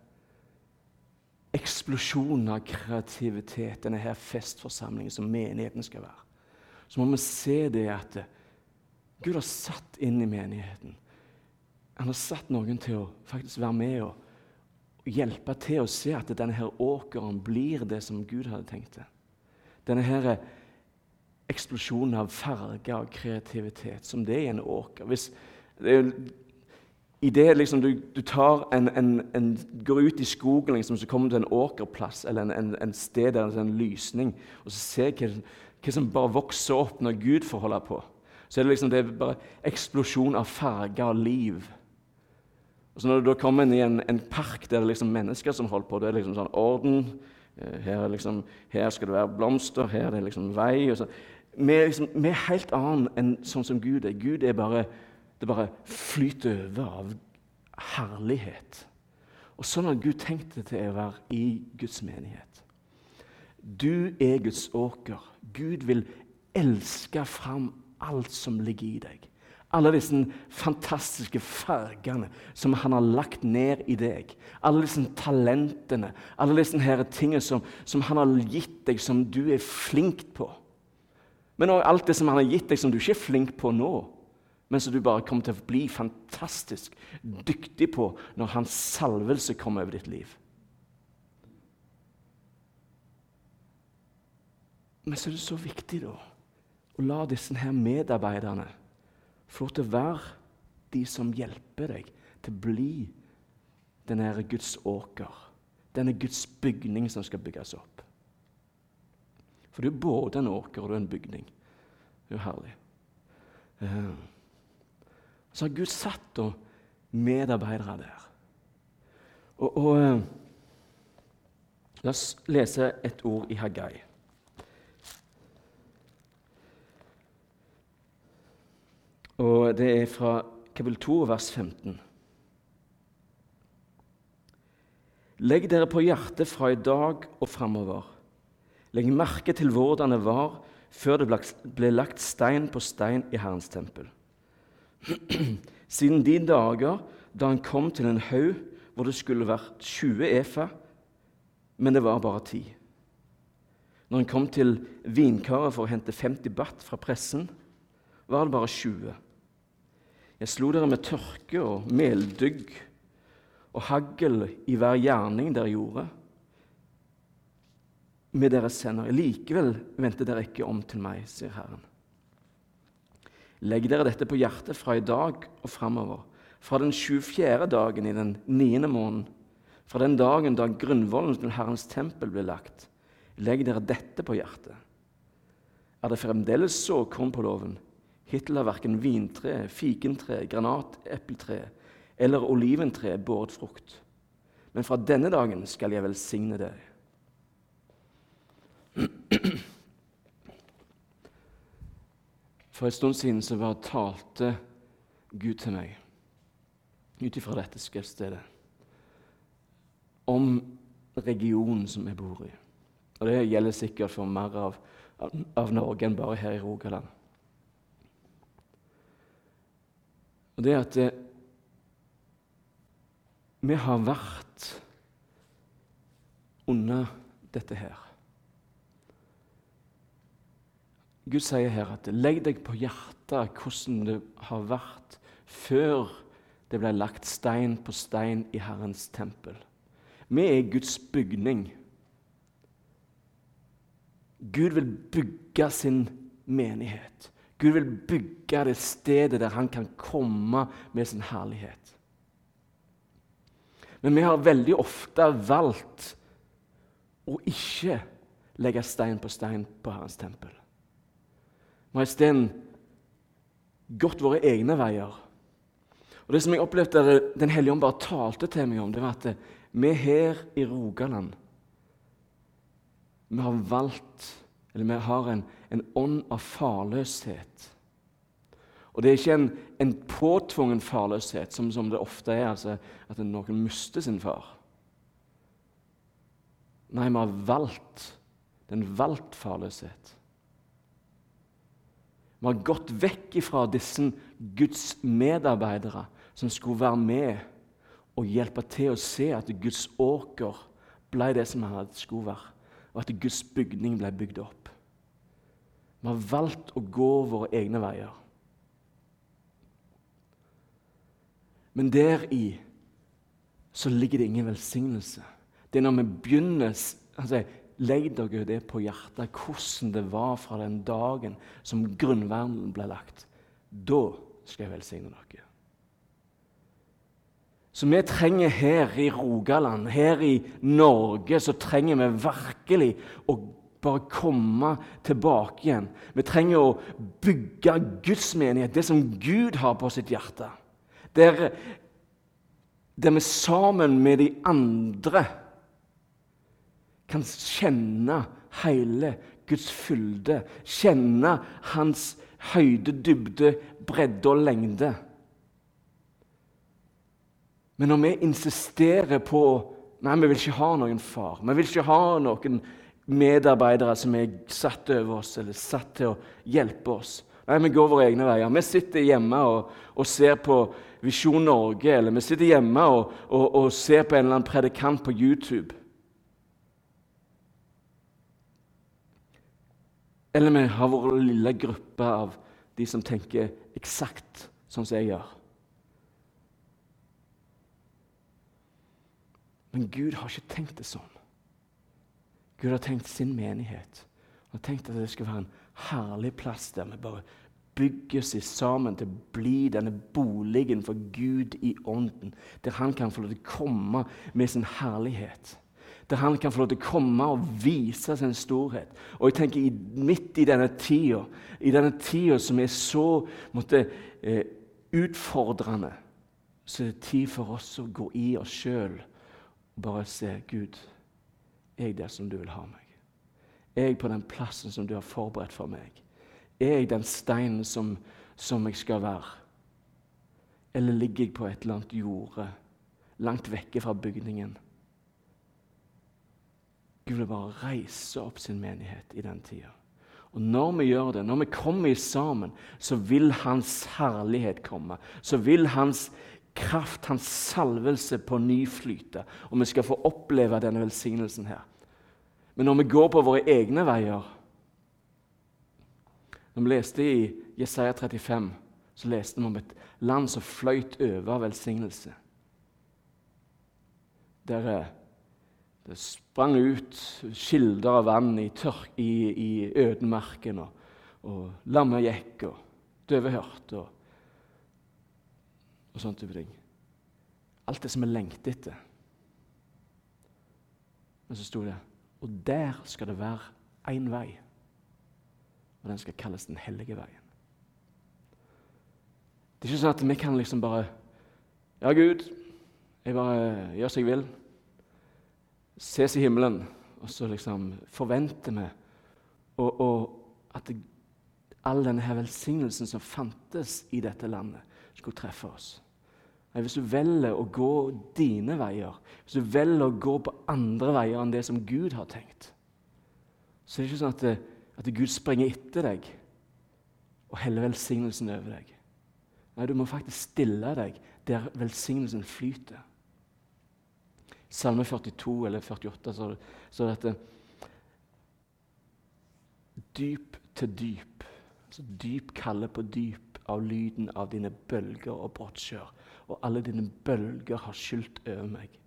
S2: eksplosjonen av kreativitet, denne her festforsamlingen som menigheten skal være, så må vi se det at Gud har satt inn i menigheten. Han har satt noen til å faktisk være med og hjelpe til å se at denne her åkeren blir det som Gud hadde tenkt det. Denne her eksplosjonen av farger og kreativitet, som det er en åker. Hvis det er i det du tar går ut i skogen, så kommer du til en åkerplass eller en sted der det er en lysning, og så ser hva som bare vokser opp når Gud får holde på. Så er det er bare eksplosjon av farger og liv. Og så når du da kommer inn i en park der det er mennesker som holder på, det er sånn orden, her skal det være blomster, her er det vei. Og så. Vi er helt annen enn sånn som Gud er. Gud er bare det bare flyter over av herlighet. Og sånn har Gud tenkt det til å være i Guds menighet. Du er Guds åker. Gud vil elske fram alt som ligger i deg. Alle disse fantastiske fargene som han har lagt ned i deg. Alle disse talentene. Alle disse her tingene som han har gitt deg, som du er flink på. Men også alt det som han har gitt deg, som du ikke er flink på nå, men som du bare kommer til å bli fantastisk dyktig på når hans salvelse kommer over ditt liv. Men så er det så viktig da, å la disse her medarbeiderne få lov til å være de som hjelper deg til å bli denne Guds åker, denne Guds bygning som skal bygges opp. For du er både en åker og du er en bygning. Det er jo herlig. så har Gud satt da medarbeidere der. La oss lese et ord i Haggai. Og det er fra kapittel 2, vers 15. Legg dere på hjertet fra i dag og fremover. Legg merke til hvordan det var før det ble lagt stein på stein i Herrens tempel. Siden de dager da han kom til en haug hvor det skulle vært 20 efa, men det var bare 10. Når han kom til vinkaret for å hente 50 batt fra pressen, var det bare 20. Jeg slo dere med tørke og meldygg og hagl i hver gjerning dere gjorde med deres hender. Likevel vendte dere ikke om til meg, sier Herren. Legg dere dette på hjertet fra i dag og fremover, fra den 24. dagen i den 9. måneden, fra den dagen da grunnvollen til Herrens tempel ble lagt. Legg dere dette på hjertet. Er det fremdeles såkorn på loven? Hittil har hverken vintre, fikentre, granateppeltre eller oliventre båret frukt. Men fra denne dagen skal jeg velsigne deg. For en stund siden så talte Gud til meg ut ifra dette skriftstedet om regionen som jeg bor i. Og det gjelder sikkert for mer av Norge enn bare her i Rogaland. Og det er at vi har vært under dette her. Gud sier her at legg deg på hjertet hvordan det har vært før det ble lagt stein på stein i Herrens tempel. Vi er Guds bygning. Gud vil bygge sin menighet. Gud vil bygge det stedet der han kan komme med sin herlighet. Men vi har veldig ofte valgt å ikke legge stein på Herrens tempel. Vi har i stedet gått våre egne veier. Og det som jeg opplevde at Den hellige ånd bare talte til meg om, det var at vi her i Rogaland, vi har valgt, eller vi har en ånd av farløshet. Og det er ikke en påtvungen farløshet, som det ofte er, altså at noen mister sin far. Nei, vi har valgt, det er en valgt farløshet. Vi har gått vekk ifra disse Guds medarbeidere som skulle være med og hjelpe til å se at Guds åker ble det som han skulle være, og at Guds bygning ble bygd opp. Vi har valgt å gå våre egne veier. Men deri så ligger det ingen velsignelse. Det er når vi begynner legg dere det på hjertet, hvordan det var fra den dagen som grunnverden ble lagt. Da skal jeg velsigne dere. Så vi trenger her i Rogaland, her i Norge, så trenger vi virkelig å bare komme tilbake igjen. Vi trenger å bygge Guds menighet, det som Gud har på sitt hjerte. Der vi sammen med de andre kan kjenne hele Guds fylde, kjenne hans høyde, dybde, bredde og lengde. Men når vi insisterer på nei, vi vil ikke ha noen far, vi vil ikke ha noen medarbeidere som er satt over oss eller satt til å hjelpe oss. Nei, vi går våre egne veier. Vi sitter hjemme og ser på Visjon Norge, eller vi sitter hjemme og ser på en eller annen predikant på YouTube. Eller vi har vår lille gruppe av de som tenker eksakt sånn som jeg gjør. Men Gud har ikke tenkt det sånn. Gud har tenkt sin menighet. Han har tenkt at det skal være en herlig plass der vi bare bygger seg sammen til å bli denne boligen for Gud i ånden, der han kan få lov til å komme med sin herlighet. Der han kan få lov til å komme og vise sin storhet. Og jeg tenker midt i denne tida som er så
S1: utfordrende, så er det tid for oss å gå i oss selv og bare se, Gud, er jeg det som du vil ha meg? Er jeg på den plassen som du har forberedt for meg? Er jeg den steinen som jeg skal være? Eller ligger jeg på et eller annet jorde, langt vekke fra bygningen? Gud vil bare reise opp sin menighet i den tiden. Og når vi gjør det, når vi kommer sammen, så vil hans herlighet komme. Så vil hans kraft, hans salvelse på ny flyte. Og vi skal få oppleve denne velsignelsen her. Men når vi går på våre egne veier, når vi leste i Jesaja 35, så leste vi om et land som fløyt over velsignelse. Det sprang ut kilder av vann i ødenmarken, og lammer gikk, og døve hørte, og sånt type ting. Alt det som vi lengter etter. Men så stod det, og der skal det være en vei, og den skal kalles den hellige veien. Det er ikke sånn at vi kan liksom bare, ja Gud, jeg bare gjør som jeg vil, ses i himmelen, og så liksom forventer vi, og at all denne her velsignelsen som fantes i dette landet, skulle treffe oss. Nei, hvis du velger å gå dine veier, hvis du velger å gå på andre veier enn det som Gud har tenkt, så er det ikke sånn at Gud springer etter deg og heller velsignelsen over deg. Nei, du må faktisk stille deg der velsignelsen flyter. Salme 42 eller 48 så dette dyp til dyp. Altså dyp kaller på dyp av lyden av dine bølger og brottkjør. Og alle dine bølger har skylt over meg.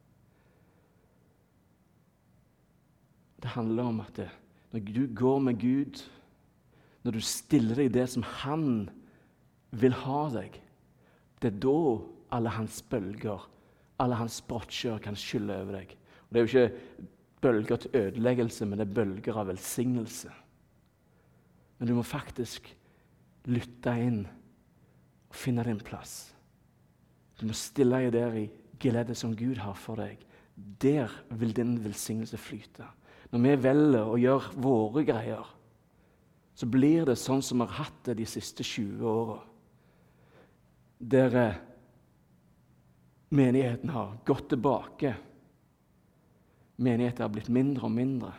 S1: Det handler om at når du går med Gud, når du stiller deg det som han vil ha deg, det er da alle hans bølger, alle hans brottkjør kan skylle over deg. Og det er jo ikke bølger til ødeleggelse, men det er bølger av velsignelse. Men du må faktisk lytte inn og finne din plass. Du må stille deg der i geleddet som Gud har for deg. Der vil din velsignelse flyte. Når vi velger å gjøre våre greier, så blir det sånn som vi har hatt det de siste 20 årene. Der menigheten har gått tilbake. Menigheten har blitt mindre og mindre.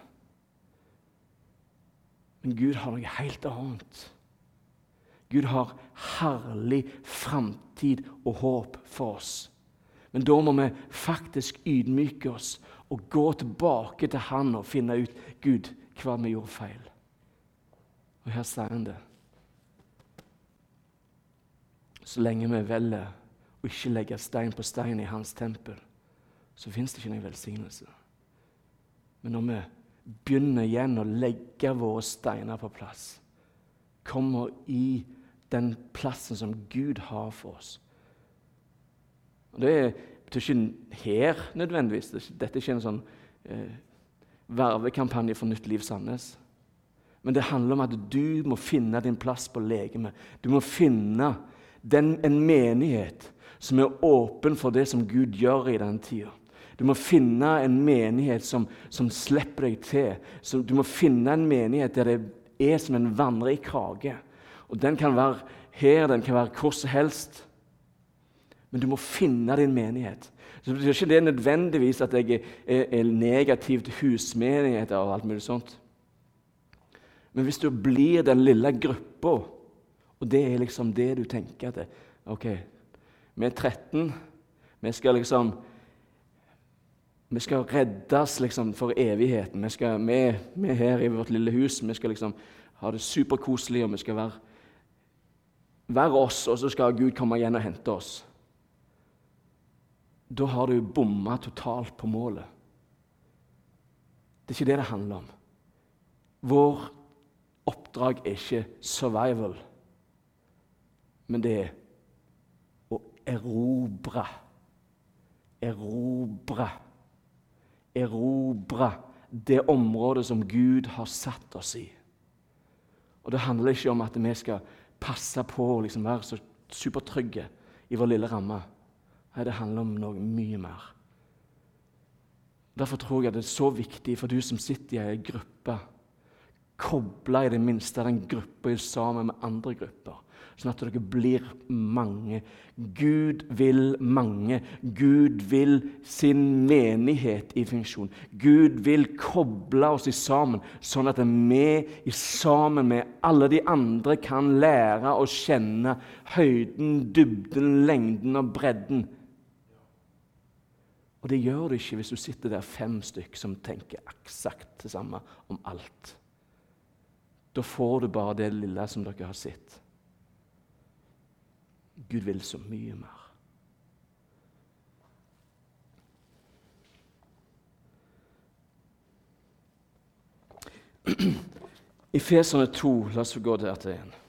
S1: Men Gud har noe helt annet. Gud har herlig framtid og håp for oss. Men da må vi faktisk ydmyke oss og gå tilbake til han og finne ut, Gud, hva vi gjorde feil. Og her sier han det. Så lenge vi velger å ikke legge stein på stein i hans tempel, så finnes det ikke noen velsignelse. Men når vi begynner igjen å legge våre steiner på plass, kommer i den plassen som Gud har for oss. Og det betyr ikke her nødvendigvis. Dette er ikke en sånn vervekampanje for Nytt Liv Sandnes. Men det handler om at du må finne din plass på legeme. Du må finne en menighet som er åpen for det som Gud gjør i den tiden. Du må finne en menighet som slipper deg til. Du må finne en menighet der det er som en vannrik krage. Og den kan være her, den kan være hvor som helst. Men du må finne din menighet. Så det betyr ikke det nødvendigvis at jeg er negativ til husmenigheter og alt mulig sånt. Men hvis du blir den lille gruppa, og det er liksom det du tenker at ok, vi er 13, vi skal reddes liksom for evigheten. Vi er her i vårt lille hus, vi skal liksom ha det superkoselig, og vi skal være oss, og så skal Gud komme igjen og hente oss. Da har du bommet totalt på målet. Det er ikke det det handler om. Vår oppdrag er ikke survival, men det er å erobre det området som Gud har satt oss i. Og det handler ikke om at vi skal passe på å liksom være så supertrygge i vår lille ramme. Nei, det handler om noe mye mer. Derfor tror jeg det er så viktig for du som sitter i en gruppe, koble i det minste den gruppa sammen med andre grupper, sånn at dere blir mange. Gud vil mange. Gud vil sin menighet i funksjon. Gud vil koble oss sammen, sånn at vi sammen med alle de andre kan lære å kjenne høyden, dybden, lengden og bredden. Og det gjør du ikke hvis du sitter der 5 stykker som tenker eksakt det samme om alt. Da får du bare det lille som dere har sett. Gud vil så mye mer. I Efeserne 2, la oss gå der til igjen.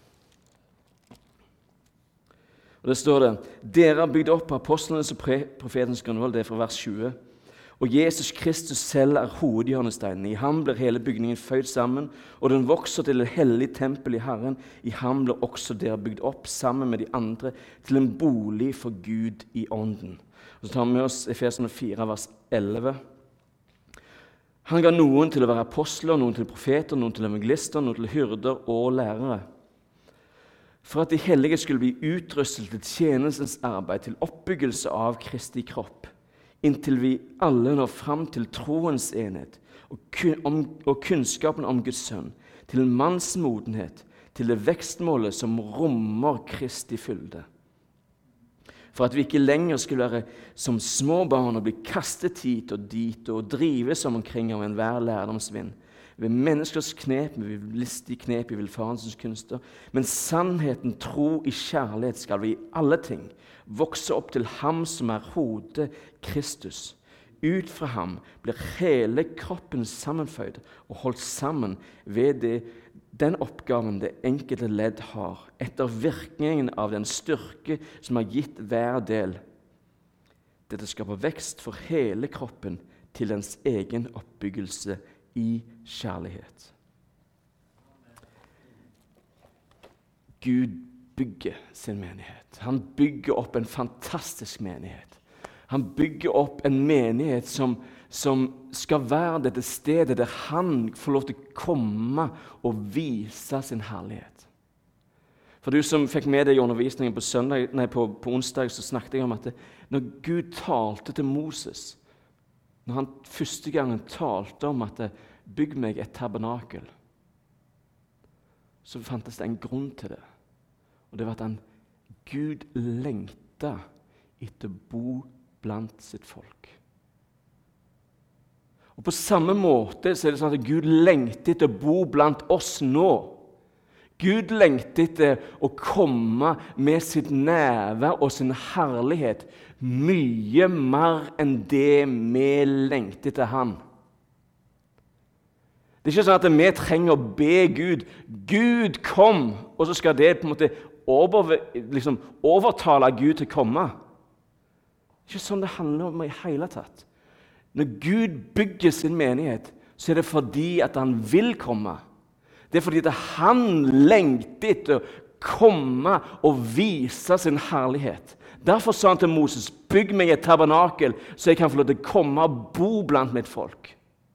S1: Og det står det, dere har bygd opp apostlenes og profetens grunnvoll, det er fra vers 20. Og Jesus Kristus selv er hovedhjørnesteinen. I ham blir hele bygningen føyd sammen, og den vokser til et hellig tempel i Herren. I ham blir også dere bygd opp sammen med de andre til en bolig for Gud i ånden. Og så tar vi med oss Efeserne 4, vers 11. Han ga noen til å være apostler, noen til profeter, noen til evangelister, noen til hyrder og lærere. For at de hellige skulle bli utrustet til tjenestens arbeid, til oppbyggelse av Kristi kropp, inntil vi alle når fram til troens enhet og kunnskapen om Guds sønn, til mannsmodenhet, til det vekstmålet som rommer Kristi fylde. For at vi ikke lenger skulle være som små barn og bli kastet hit og dit og drives omkring av enhver lærdomsvind, ved menneskers knep, ved listige knep i villfarelsens kunster, men sannheten, tro i kjærlighet skal vi i alle ting vokse opp til ham som er hodet, Kristus. Ut fra ham blir hele kroppen sammenføyd og holdt sammen ved den oppgaven det enkelte ledd har, etter virkningen av den styrke som er gitt hver del. Dette skaper vekst for hele kroppen til dens egen oppbyggelse i kjærlighet. Gud bygger sin menighet. Han bygger opp en fantastisk menighet. Han bygger opp en menighet som skal være dette stedet der han får lov til å komme og vise sin herlighet. For du som fikk med deg i undervisningen på onsdag, så snakket jeg om at når Gud talte til Moses, når han første gangen talte om at bygg meg et tabernakel, så fantes det en grunn til det. Og det var at Gud lengta etter å bo blant sitt folk. Og på samme måte så er det sånn at Gud lengter etter å bo blant oss nå. Gud lengter etter å komme med sitt nærvær og sin herlighet mye mer enn det vi lengter etter han. Det er ikke sånn at vi trenger å be Gud. Gud kom, og så skal det på en måte overtale Gud til å komme. Det er ikke sånn det handler om i hele tatt. Når Gud bygger sin menighet, så er det fordi at han vil komme. Det er fordi at han lengter etter å komme og vise sin herlighet. Derfor sa han til Moses, bygg meg et tabernakel, så jeg kan få lov til å komme og bo blant mitt folk.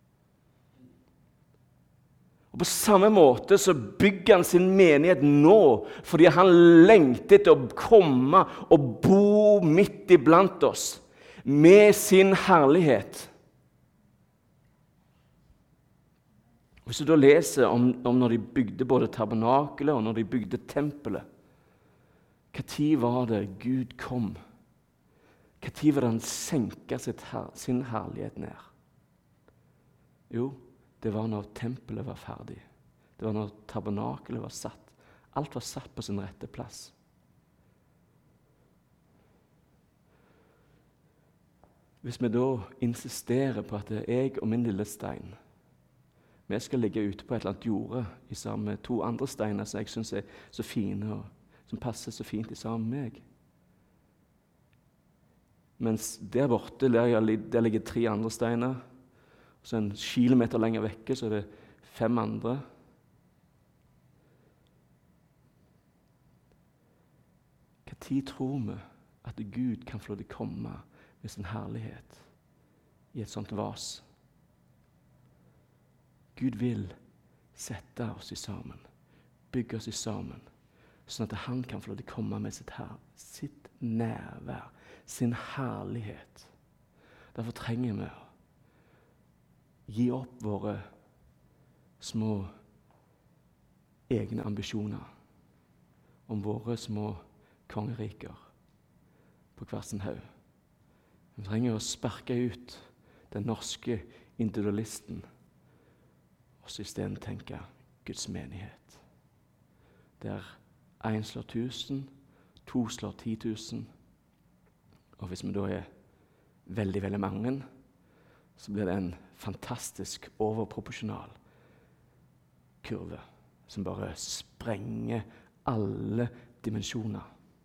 S1: Og på samme måte så bygger han sin menighet nå, fordi han lengter etter å komme og bo midt iblant oss, med sin herlighet. Hvis du da leser om når de bygde både tabernakelet og når de bygde tempelet, hva tid var det Gud kom? Hva tid var det han senket sin herlighet ned? Jo, det var når tempelet var ferdig. Det var når tabernakelet var satt. Alt var satt på sin rette plass. Hvis vi da insisterer på at jeg og min lille stein vi skal ligge ute på et eller annet jorde i sammen med 2 andre steiner som jeg synes er så fine og som passer så fint i sammen med meg. Mens der borte der ligger 3 andre steiner, og så en kilometer lenger vekke så er det 5 andre. Hva
S2: Når tror vi at Gud kan få lov til å komme med sin herlighet i et sånt vas? Gud vil sette oss sammen, bygge oss sammen, sånn at han kan få lov til å komme med sitt nærvær, sin herlighet. Derfor trenger vi å gi opp våre små egne ambisjoner om våre små kongeriker på hver sin haug. Vi trenger å sparke ut den norske individualisten og så i stedet tenke Guds menighet. Der 1 slår 1000, 2 slår 10 000, og hvis vi da er veldig, veldig mange, så blir det en fantastisk overproporsjonal kurve som bare sprenger alle dimensjoner.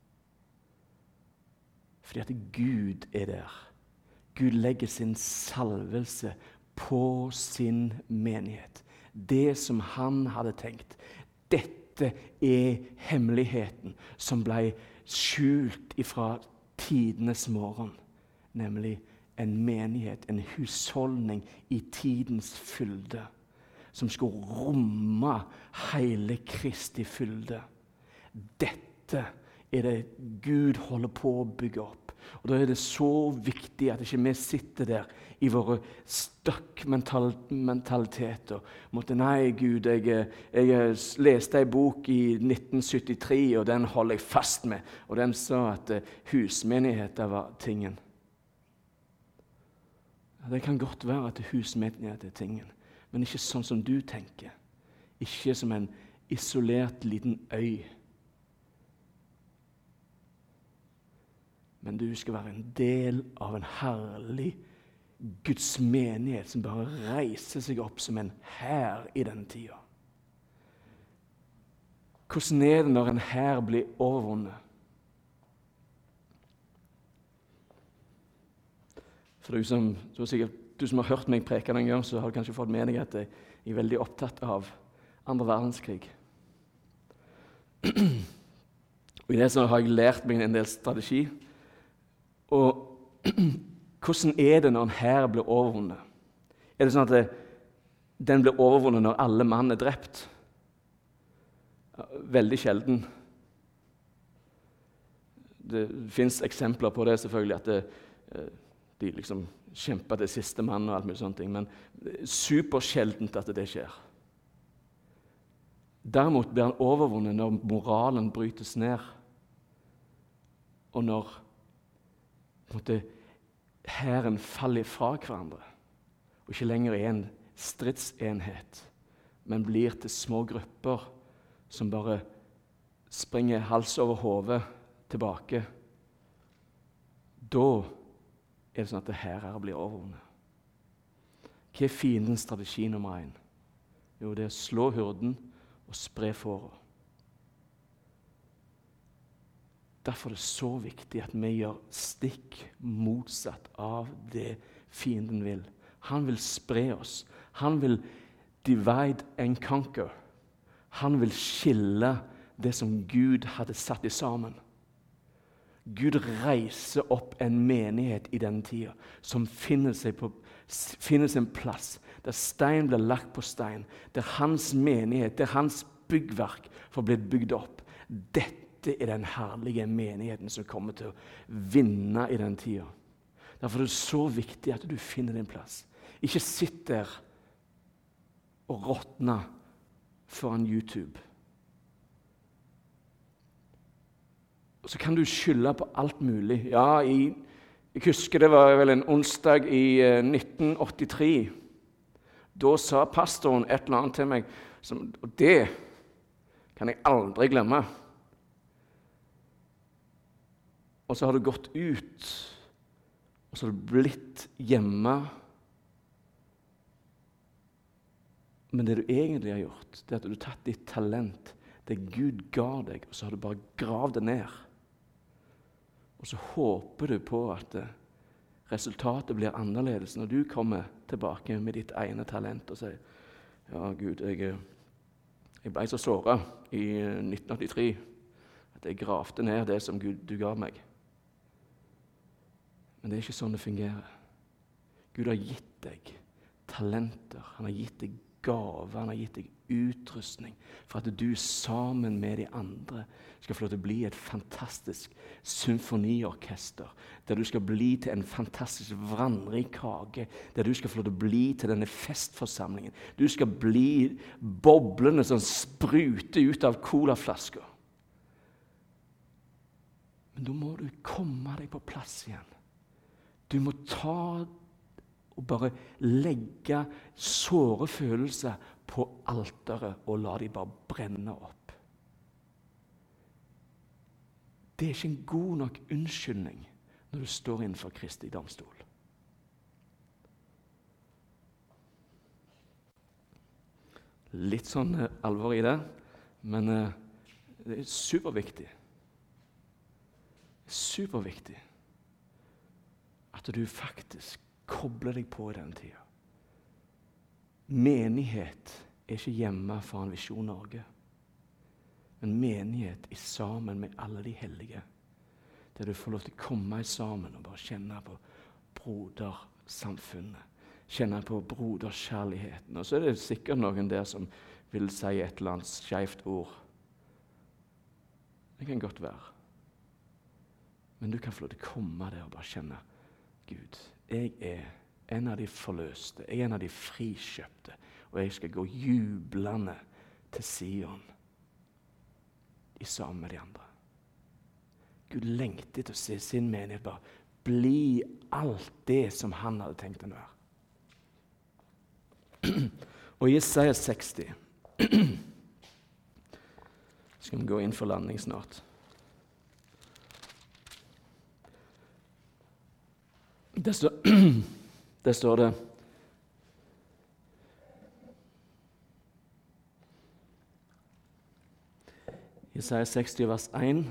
S2: Fordi at Gud er der. Gud legger sin salvelse på sin menighet. Det som han hadde tenkt. Dette er hemmeligheten som ble skjult ifra tidenes morgen, nemlig en menighet, en husholdning i tidens fylde, som skulle romme hele Kristi fylde. Dette er det Gud holder på å bygge opp. Og da er det så viktig at ikke vi sitter der i våre støkkmentaliteter. Nei, Gud, jeg leste en bok i 1973, og den holder jeg fast med. Og den sa at husmenigheter var tingen. Det kan godt være at husmenighet er tingen, men ikke sånn som du tenker. Ikke som en isolert liten øy. Men du skal være en del av en herlig Guds menighet som bare reiser seg opp som en hær i den tida. Hvordan er det når en hær blir overvunnet? For du som har hørt meg preke en gang, så har du kanskje fått med deg at jeg er veldig opptatt av 2. verdenskrig. Og i det så har jeg lært meg en del strategi. Og hvordan er det når en hær blir overvunnet? Er det sånn at den blir overvunnet når alle mann er drept? Veldig sjelden. Det finnes eksempler på det selvfølgelig, at de liksom kjemper til siste mann og alt mulig sånne ting, men supersjeldent at det skjer. Derimot blir han overvunnet når moralen brytes ned, og når hæren faller fra hverandre, og ikke lenger er en stridsenhet, men blir til små grupper som bare springer hals over hode tilbake. Da er det sånn at hærer blir overvunnet. Hva er fiendens strategi nummer 1? Jo, det er å slå hurden og spre fåret. Derfor er det så viktig at vi gjør stikk motsatt av det fienden vil. Han vil spre oss. Han vil divide and conquer. Han vil skille det som Gud hadde satt i sammen. Gud reiser opp en menighet i denne tida som finner seg en plass der stein blir lagt på stein, der hans menighet, der hans byggverk får blitt bygd opp. Dette er den herlige menigheten som kommer til å vinne i den tida. Derfor er det så viktig at du finner din plass. Ikke sitt der og råtne foran YouTube. Og så kan du skylde på alt mulig. Ja, jeg husker det var vel en onsdag i 1983. Da sa pastoren et eller annet til meg, og det kan jeg aldri glemme. Og så har du gått ut, og så har du blitt hjemme. Men det du egentlig har gjort, det er at du har tatt ditt talent, det Gud ga deg, og så har du bare gravd det ned. Og så håper du på at resultatet blir annerledes når du kommer tilbake med ditt ene talent og sier, ja Gud, jeg ble så såret i 1983 at jeg gravde ned det som Gud, du ga meg. Men det er ikke sånn det fungerer. Gud har gitt deg talenter, han har gitt deg gaver, han har gitt deg utrustning for at du sammen med de andre skal få lov til å bli et fantastisk symfoniorkester, der du skal bli til en fantastisk vrandrik hage, der du skal få lov til å bli til denne festforsamlingen. Du skal bli boblene som spruter ut av colaflasker. Men da må du komme deg på plass igjen. Du må ta og bare legge såre følelser på alteret og la de bare brenne opp. Det er ikke en god nok unnskyldning når du står innenfor Kristi domstol. Litt sånn alvor i det, men det er superviktig. Superviktig at du faktisk kobler deg på i den tida. Menighet er ikke hjemme for en Visjon Norge, men menighet er sammen med alle de hellige, der du får lov til å komme sammen og bare kjenne på brodersamfunnet, kjenne på broderskjærligheten. Og så er det sikkert noen der som vil si et eller annet skjevt ord. Det kan godt være. Men du kan få lov til å komme der og bare kjenne Gud, jeg er en av de forløste, jeg er en av de frikjøpte, og jeg skal gå jublende til Sion i sammen med de andre. Gud lengter til å se sin menighet bare bli alt det som han hadde tenkt den å være. Og i Jesaja 60 skal vi gå inn for landing snart. Der står det Jesaja 60 vers 1.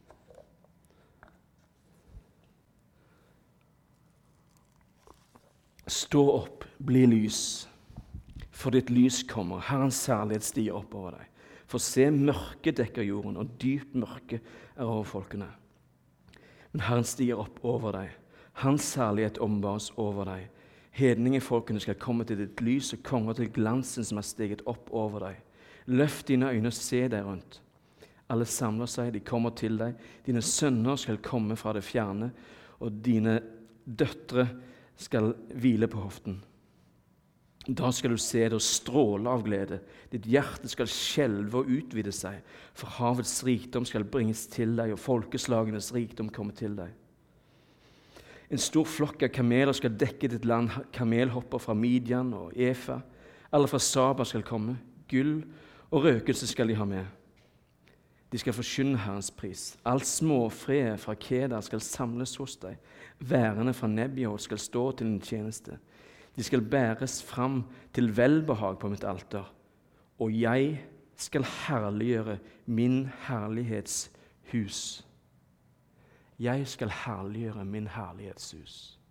S2: Stå opp, bli lys, for ditt lys kommer. Herrens særlighet stiger opp over deg. For se, mørket dekker jorden, og dypt mørke er over folkene. Men Herren stiger opp over deg. Hans særlighet ombares over deg. Hedningefolkene skal komme til ditt lys, og konger til glansen som er steget opp over deg. Løft dine øyne og se deg rundt. Alle samler seg, de kommer til deg. Dine sønner skal komme fra det fjerne, og dine døtre skal hvile på hoften. Da skal du se det og stråle av glede. Ditt hjerte skal skjelve og utvide seg, for havets rikdom skal bringes til deg, og folkeslagenes rikdom komme til deg. En stor flokk av kameler skal dekke ditt land, kamelhopper fra Midian og Efa. Alle fra Saba skal komme, gull og røkelse skal de ha med. De skal forkynne Herrens pris. Alt småfre fra Kedar skal samles hos deg. Værene fra Nebiot skal stå til din tjeneste. De skal bæres fram til velbehag på mitt alter, og jeg skal herliggjøre min herlighetshus. Jeg skal herliggjøre min herlighetshus.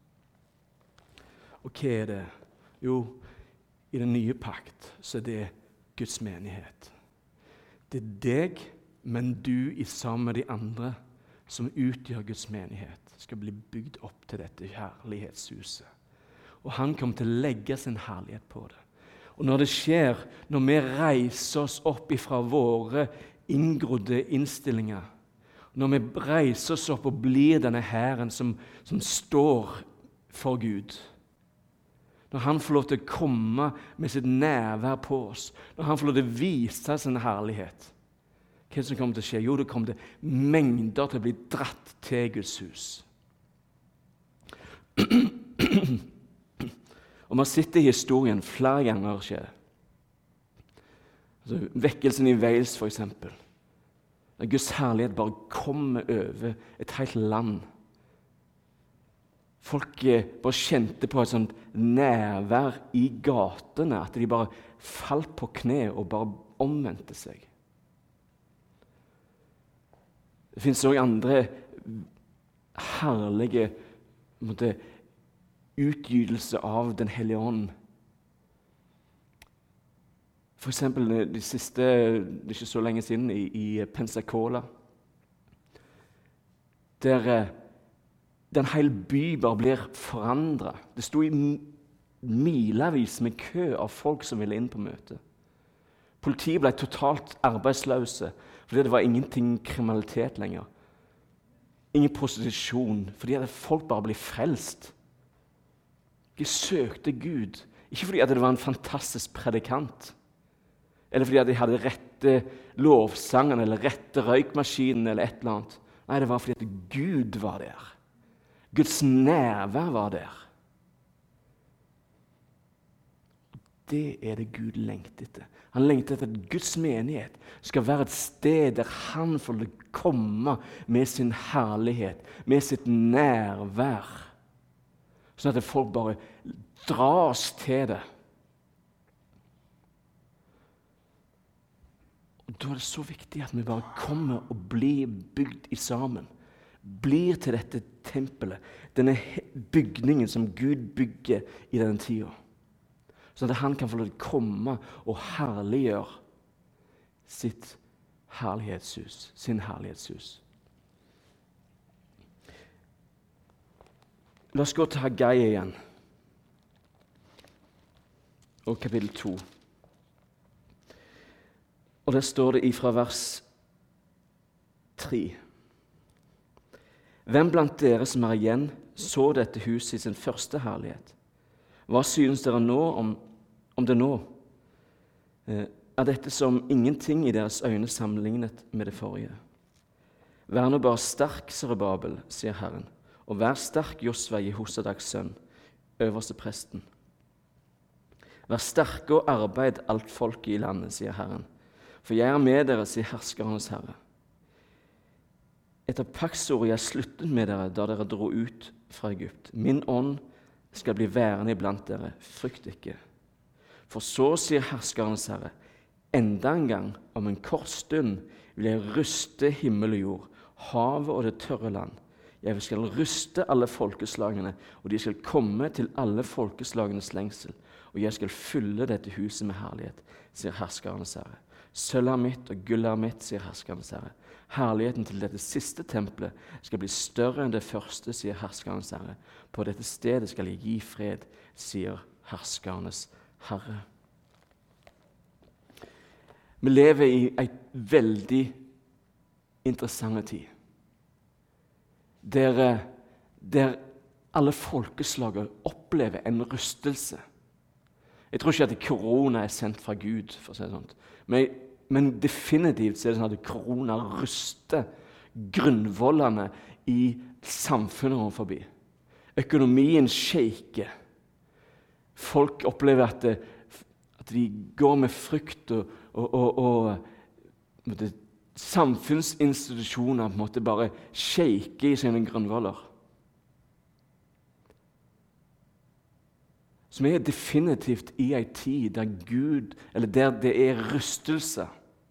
S2: Og hva er det? Jo, i den nye pakt så er det Guds menighet. Det er deg, men du i sammen med de andre som utgjør Guds menighet, skal bli bygd opp til dette herlighetshuset. Og han kommer til å legge sin herlighet på det. Og når det skjer, når vi reiser oss opp ifra våre inngrodde innstillinger, når vi reiser oss opp og blir denne Herren som står for Gud, når han får lov til å komme med sitt nærvær på oss, når han får lov til å vise sin herlighet, hva som kommer til å skje? Jo, det kommer til mengder til å bli dratt til Guds hus. Og man sitter i historien flere ganger skjer. Altså, vekkelsen i Wales for eksempel. Når Guds herlighet bare kommer over et helt land. Folk bare kjente på et sånt nærvær i gatene, at de bare falt på kne og bare omvendte seg. Det finnes også andre herlige utgytelse av Den hellige ånd. For eksempel det er ikke så lenge siden i Pensacola, der en hel by bare blir forandret. Det sto i milevis med kø av folk som ville inn på møte. Politiet ble totalt arbeidsløse, fordi det var ingenting kriminalitet lenger. Ingen prostitusjon, fordi folk bare ble frelst. De søkte Gud, ikke fordi det var en fantastisk predikant, eller fordi de hadde rette lovsangen, eller rette røykmaskinen, eller et eller annet. Nei, det var fordi at Gud var der. Guds nærvær var der. Det det Gud lengter etter. Han lengter etter at Guds menighet skal være et sted der han får komme med sin herlighet, med sitt nærvær, sånn at folk bare dras til det. Og da det så viktig at vi bare kommer og blir bygd i sammen. Blir til dette tempelet, denne bygningen som Gud bygger i denne tida. Sånn at han kan få lov til å komme og herliggjøre sin herlighetshus. La oss gå til Haggai igjen, og kapittel 2. Og der står det ifra vers 3. Hvem blant dere som igjen så dette huset i sin første herlighet? Hva synes dere nå om det nå? Dette som ingenting i deres øyne sammenlignet med det forrige? Vær nå bare sterk, Serubabel, sier Herren, og vær sterk, Josva, Jehosadaks sønn, øverste presten. Vær sterke og arbeid alt folket i landet, sier Herren, for jeg med dere, sier herskernes Herre. Etter paktsordet jeg sluttet med dere da dere dro ut fra Egypt. Min ånd skal bli værende iblant dere, frykt ikke. For så sier herskernes Herre, enda en gang, om en kort stund, vil jeg ryste himmel og jord, havet og det tørre land. Jeg skal ryste alle folkeslagene, og de skal komme til alle folkeslagenes lengsel, og jeg skal fylle dette huset med herlighet, sier herskernes Herre. Sølv mitt og gull mitt, sier herskernes Herre. Herligheten til dette siste tempelet skal bli større enn det første, sier herskernes Herre. På dette stedet skal jeg gi fred, sier herskernes Herre. Vi lever i en veldig interessant tid, der alle folkeslag opplever en rystelse. Jeg tror ikke at korona er sendt fra Gud, for å si det sånn. Men definitivt så er det sånn at korona ryster grunnvollene i samfunnet rundt forbi. Økonomien shaker. Folk opplever at de går med frykt, og samfunnsinstitusjoner på en måte bare shaker i sine grunnvoller. Så vi er definitivt i en tid der der det er rystelse.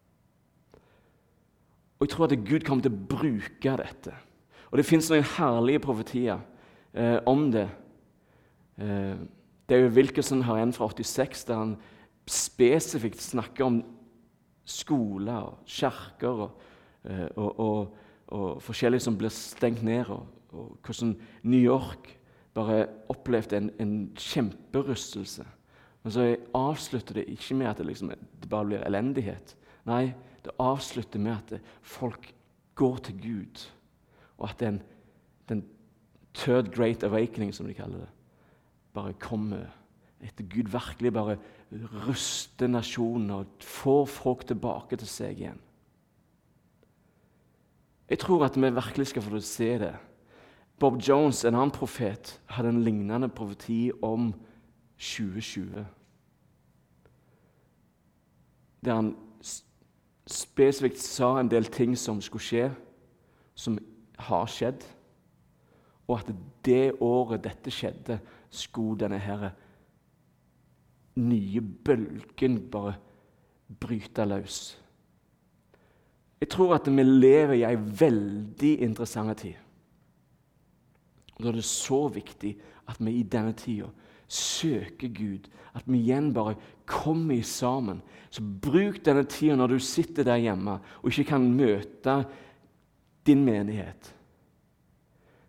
S2: Og jeg tror at Gud kommer til å bruke dette. Og det finnes noen herlige profetier om det. David Wilkerson har en fra 86, der han spesifikt snakker om skoler og kirker og forskjellige som blir stengt ned, og hvordan New York bare opplevde en kjemperystelse. Men så avslutter det ikke med at det bare blir elendighet. Nei, det avslutter med at folk går til Gud, og at den third great awakening, som de kaller det, bare kommer etter Gud virkelig bare ruster nasjonen og får folk tilbake til seg igjen. Jeg tror at vi virkelig skal få se det. Bob Jones, en annen profet, hadde en lignende profeti om 2020. Der han spesifikt sa en del ting som skulle skje, som har skjedd, og at det året dette skjedde, skulle denne her nye bølgen bare bryte løs. Jeg tror at vi lever i en veldig interessant tid. Og da er det så viktig at vi i denne tida søker Gud, at vi igjen bare kommer sammen. Så bruk denne tida når du sitter der hjemme og ikke kan møte din menighet.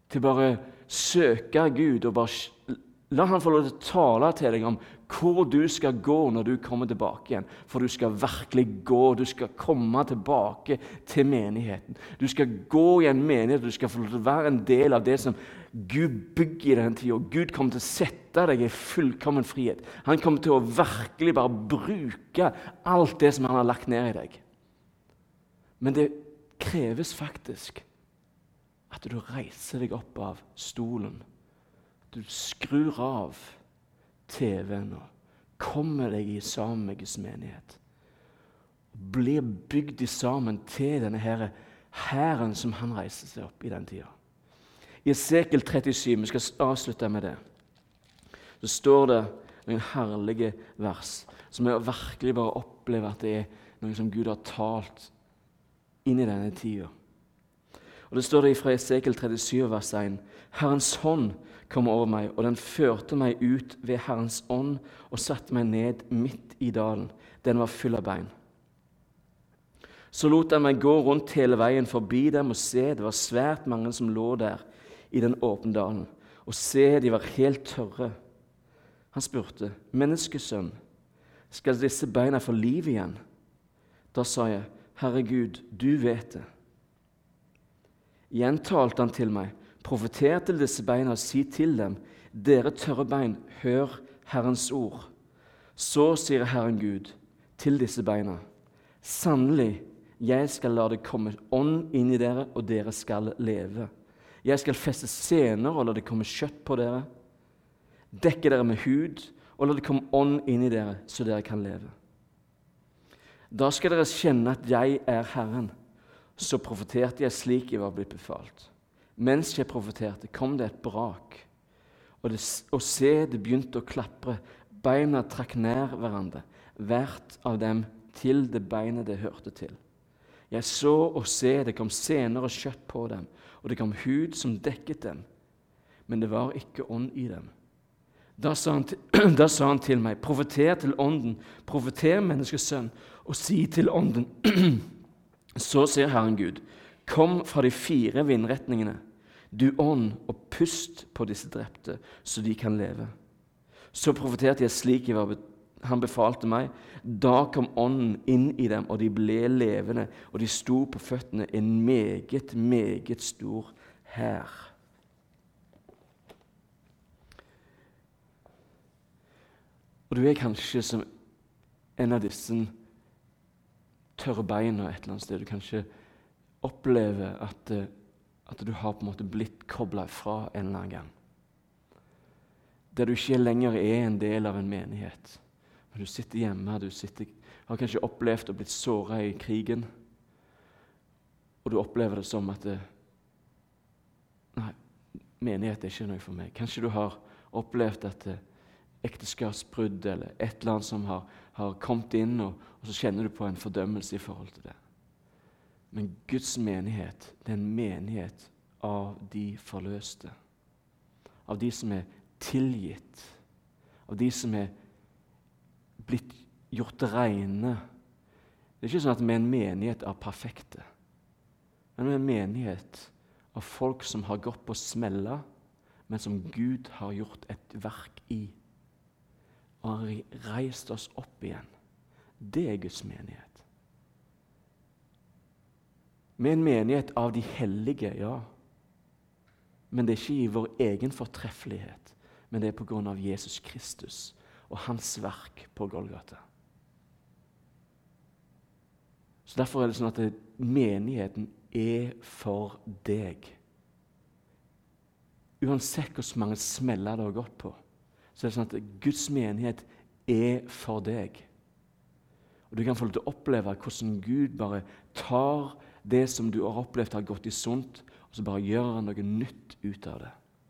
S1: til bare søke Gud, og bare la han få lov til å tale til deg om hvor du skal gå når du kommer tilbake igjen. For du skal virkelig gå, du skal komme tilbake til menigheten. Du skal gå i en menighet, du skal få lov til å være en del av det som Gud bygger i den tiden. Og Gud kommer til å sette deg i fullkommen frihet. Han kommer til å virkelig bare bruke alt det som han har lagt ned i deg. Men det kreves faktisk at du reiser deg opp av stolen. Du skrur av TV-en og kommer deg i sammen med Guds menighet. Blir bygd sammen til denne herren som han reiser seg opp i den tiden. I Esekiel 37, vi skal avslutte med det, så står det noen herlige vers som jeg virkelig bare opplever at det er noe som Gud har talt inn i denne tiden. Og det står det fra Esekiel 37, vers 1. Herrens hånd kom over meg, og den førte meg ut ved Herrens ånd og satte meg ned midt i dalen. Den var full av bein. Så lot han meg gå rundt hele veien forbi dem og se, det var svært mange som lå der i den åpne dalen. Og se, de var helt tørre. Han spurte, menneskesønn, skal disse beina få liv igjen? Da sa jeg, Herre Gud, du vet det. Igjen talte han til meg, profeter til disse beina og si til dem, dere tørre bein, hør Herrens ord. Så sier Herren Gud til disse beina, sannelig, jeg skal la det komme ånd inn i dere, og dere skal leve. Jeg skal feste sener og la det komme kjøtt på dere, dekke dere med hud, og la det komme ånd inn i dere, så dere kan leve. Da skal dere kjenne at jeg er Herren. Så profeterte jeg slik jeg var blitt befalt. Mens jeg profeterte, kom det et brak, og se, det begynte å klapre. Beina trakk nær hverandre, hvert av dem til det beinet det hørte til. Jeg så og se, det kom sener og kjøtt på dem, og det kom hud som dekket dem, men det var ikke ånd i dem. Da sa han til meg, profeter til ånden, profeter menneskesønn, og si til ånden, så sier Herren Gud, kom fra de 4 vindretningene, du ånd, og pust på disse drepte, så de kan leve. Så profeterte jeg slik han befalte meg. Da kom ånden inn i dem, og de ble levende, og de sto på føttene, en meget, meget stor hær. Og du er kanskje som en av disse tørre beina et eller annet sted. Du kanskje opplever at du har på en måte blitt koblet fra en eller annen gang. Der du ikke lenger er en del av en menighet. Men du sitter hjemme, har kanskje opplevd å blitt såret i krigen, og du opplever det som at nei, menighet er ikke noe for meg. Kanskje du har opplevd at ekteskapsbrudd eller et eller annet som har kommet inn, og så kjenner du på en fordømmelse i forhold til det. Men Guds menighet, det er en menighet av de forløste, av de som er tilgitt, av de som er blitt gjort rene. Det er ikke sånn at vi er en menighet av perfekte, men vi er en menighet av folk som har gått på smella, men som Gud har gjort et verk i, og har reist oss opp igjen. Det er Guds menighet. Vi er en menighet av de hellige, ja. Men det er ikke i vår egen fortreffelighet, men det er på grunn av Jesus Kristus og hans verk på Golgata. Så derfor er det sånn at menigheten er for deg. Uansett hvor mange smeller det har gått på, så er det sånn at Guds menighet er for deg. Og du kan få lov til å oppleve hvordan Gud bare tar det som du har opplevd har gått i sunt, og så bare gjør han noe nytt ut av det.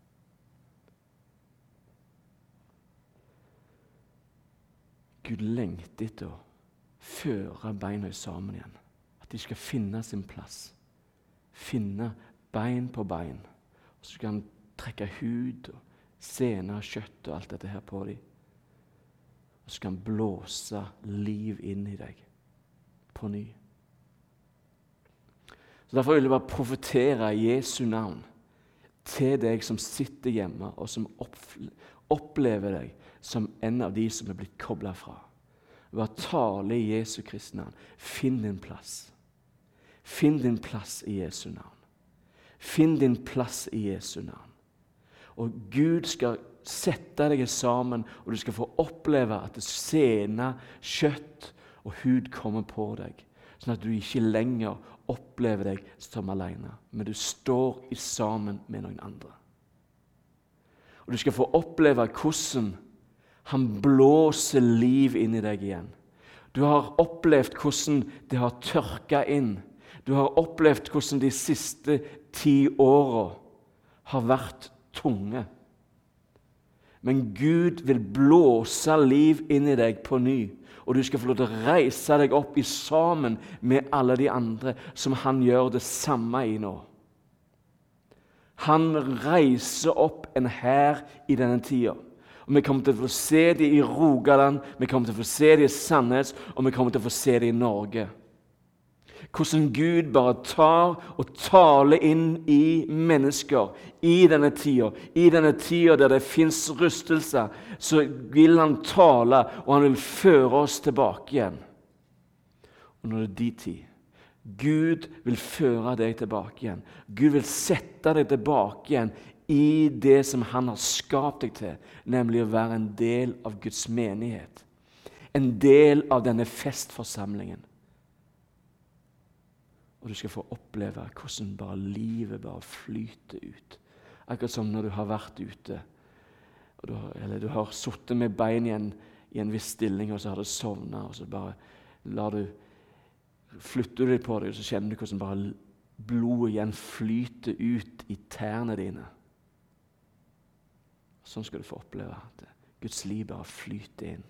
S1: Gud lengter etter å føre beina sammen igjen. At de skal finne sin plass. Finne bein på bein. Og så skal han trekke hud og sener, kjøtt og alt dette her på dem. Og så skal han blåse liv inn i deg på ny. Så derfor vil jeg bare profetere i Jesu navn. til deg som sitter hjemme, og som opplever deg som en av de som er blitt koblet fra. Bare tale i Jesu Kristi navn. Finn din plass. Finn din plass i Jesu navn. Finn din plass i Jesu navn. Og Gud skal sette deg sammen, og du skal få oppleve at det sene, kjøtt og hud kommer på deg, sånn at du ikke lenger opplever deg som alene, men du står sammen med noen andre. Og du skal få oppleve hvordan han blåser liv inn i deg igjen. Du har opplevd hvordan det har tørket inn. Du har opplevd hvordan de siste 10 årene har vært tunge. Men Gud vil blåse liv inn i deg på ny, og du skal få lov til å reise deg opp sammen med alle de andre som han gjør det samme i nå. Han reiser opp en hær i denne tida. Og vi kommer til å få se det i Rogaland, vi kommer til å få se det i Sandnes, og vi kommer til å få se det i Norge. Hvordan Gud bare tar og taler inn i mennesker i denne tida der det finnes rystelse, så vil han tale, og han vil føre oss tilbake igjen. Og når det er de tid, Gud vil føre deg tilbake igjen. Gud vil sette deg tilbake igjen i det som han har skapt deg til, nemlig å være en del av Guds menighet. En del av denne festforsamlingen. Og du skal få oppleve hvordan bare livet bare flyter ut. Akkurat som når du har vært ute, eller du har suttet med bein i en viss stilling, og så har du sovnet, og så bare flytter du deg på deg, og så kjenner du hvordan bare blodet igjen flyter ut i tærne dine. Sånn skal du få oppleve at Guds liv bare flyter inn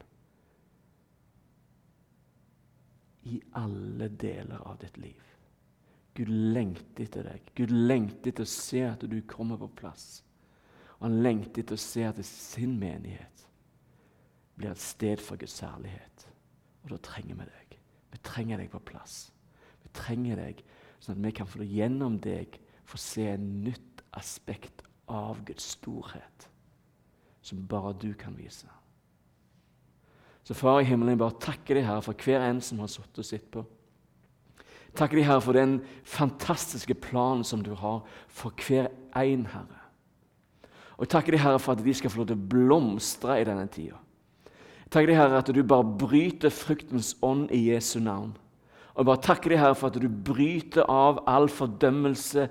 S1: i alle deler av ditt liv. Gud lengter etter deg. Gud lengter etter å se at du kommer på plass. Og han lengter etter å se at sin menighet blir et sted for Guds herlighet. Og da trenger vi deg. Vi trenger deg på plass. Vi trenger deg sånn at vi kan få gjennom deg få se en nytt aspekt av Guds storhet som bare du kan vise. Så Far i himmelen, bare takker deg, Herre, for hver en som har sittet og sett på. Takker deg, Herre, for den fantastiske planen som du har for hver en, Herre. Og takker deg, Herre, for at de skal få lov til å blomstre i denne tida. Takker deg, Herre, at du bare bryter fruktens ånd i Jesu navn. Og bare takker deg, Herre, for at du bryter av all fordømmelse,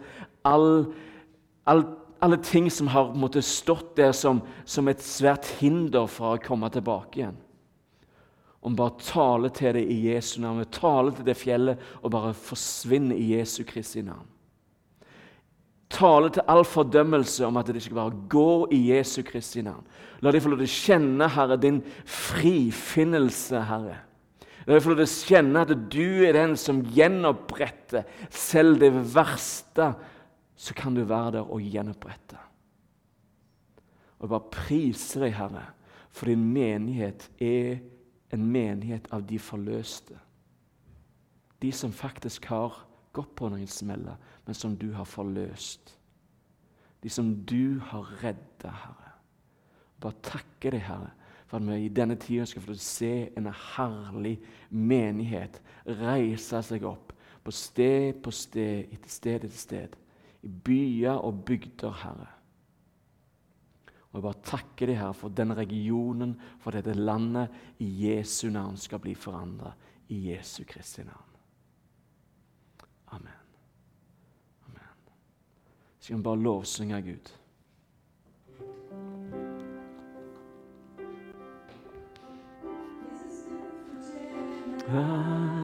S1: alle ting som har stått der som et svært hinder for å komme tilbake igjen. Om bare tale til det i Jesu navn, tale til det fjellet og bare forsvinne i Jesu Kristi navn. Tale til all fordømmelse om at det skal bare gå i Jesu Kristi navn. La dem få lov til å kjenne, Herre, din frifinnelse, Herre. La dem få lov til å kjenne at du er den som gjenoppretter selv det verste, så kan du være der og gjenopprette. Og bare prise deg, Herre, for din menighet er en menighet av de forløste. De som faktisk har gått på noen smeller, men som du har forløst. De som du har reddet, Herre. Bare takke deg, Herre, for at vi i denne tiden skal få se en herlig menighet reise seg opp på sted, etter sted, i byer og bygder, Herre. Og jeg bare takker deg, Herre, for denne regionen, for dette landet i Jesu navn skal bli forandret i Jesu Kristi navn. Amen. Amen. Så kan vi bare lovsynge Gud. Ah.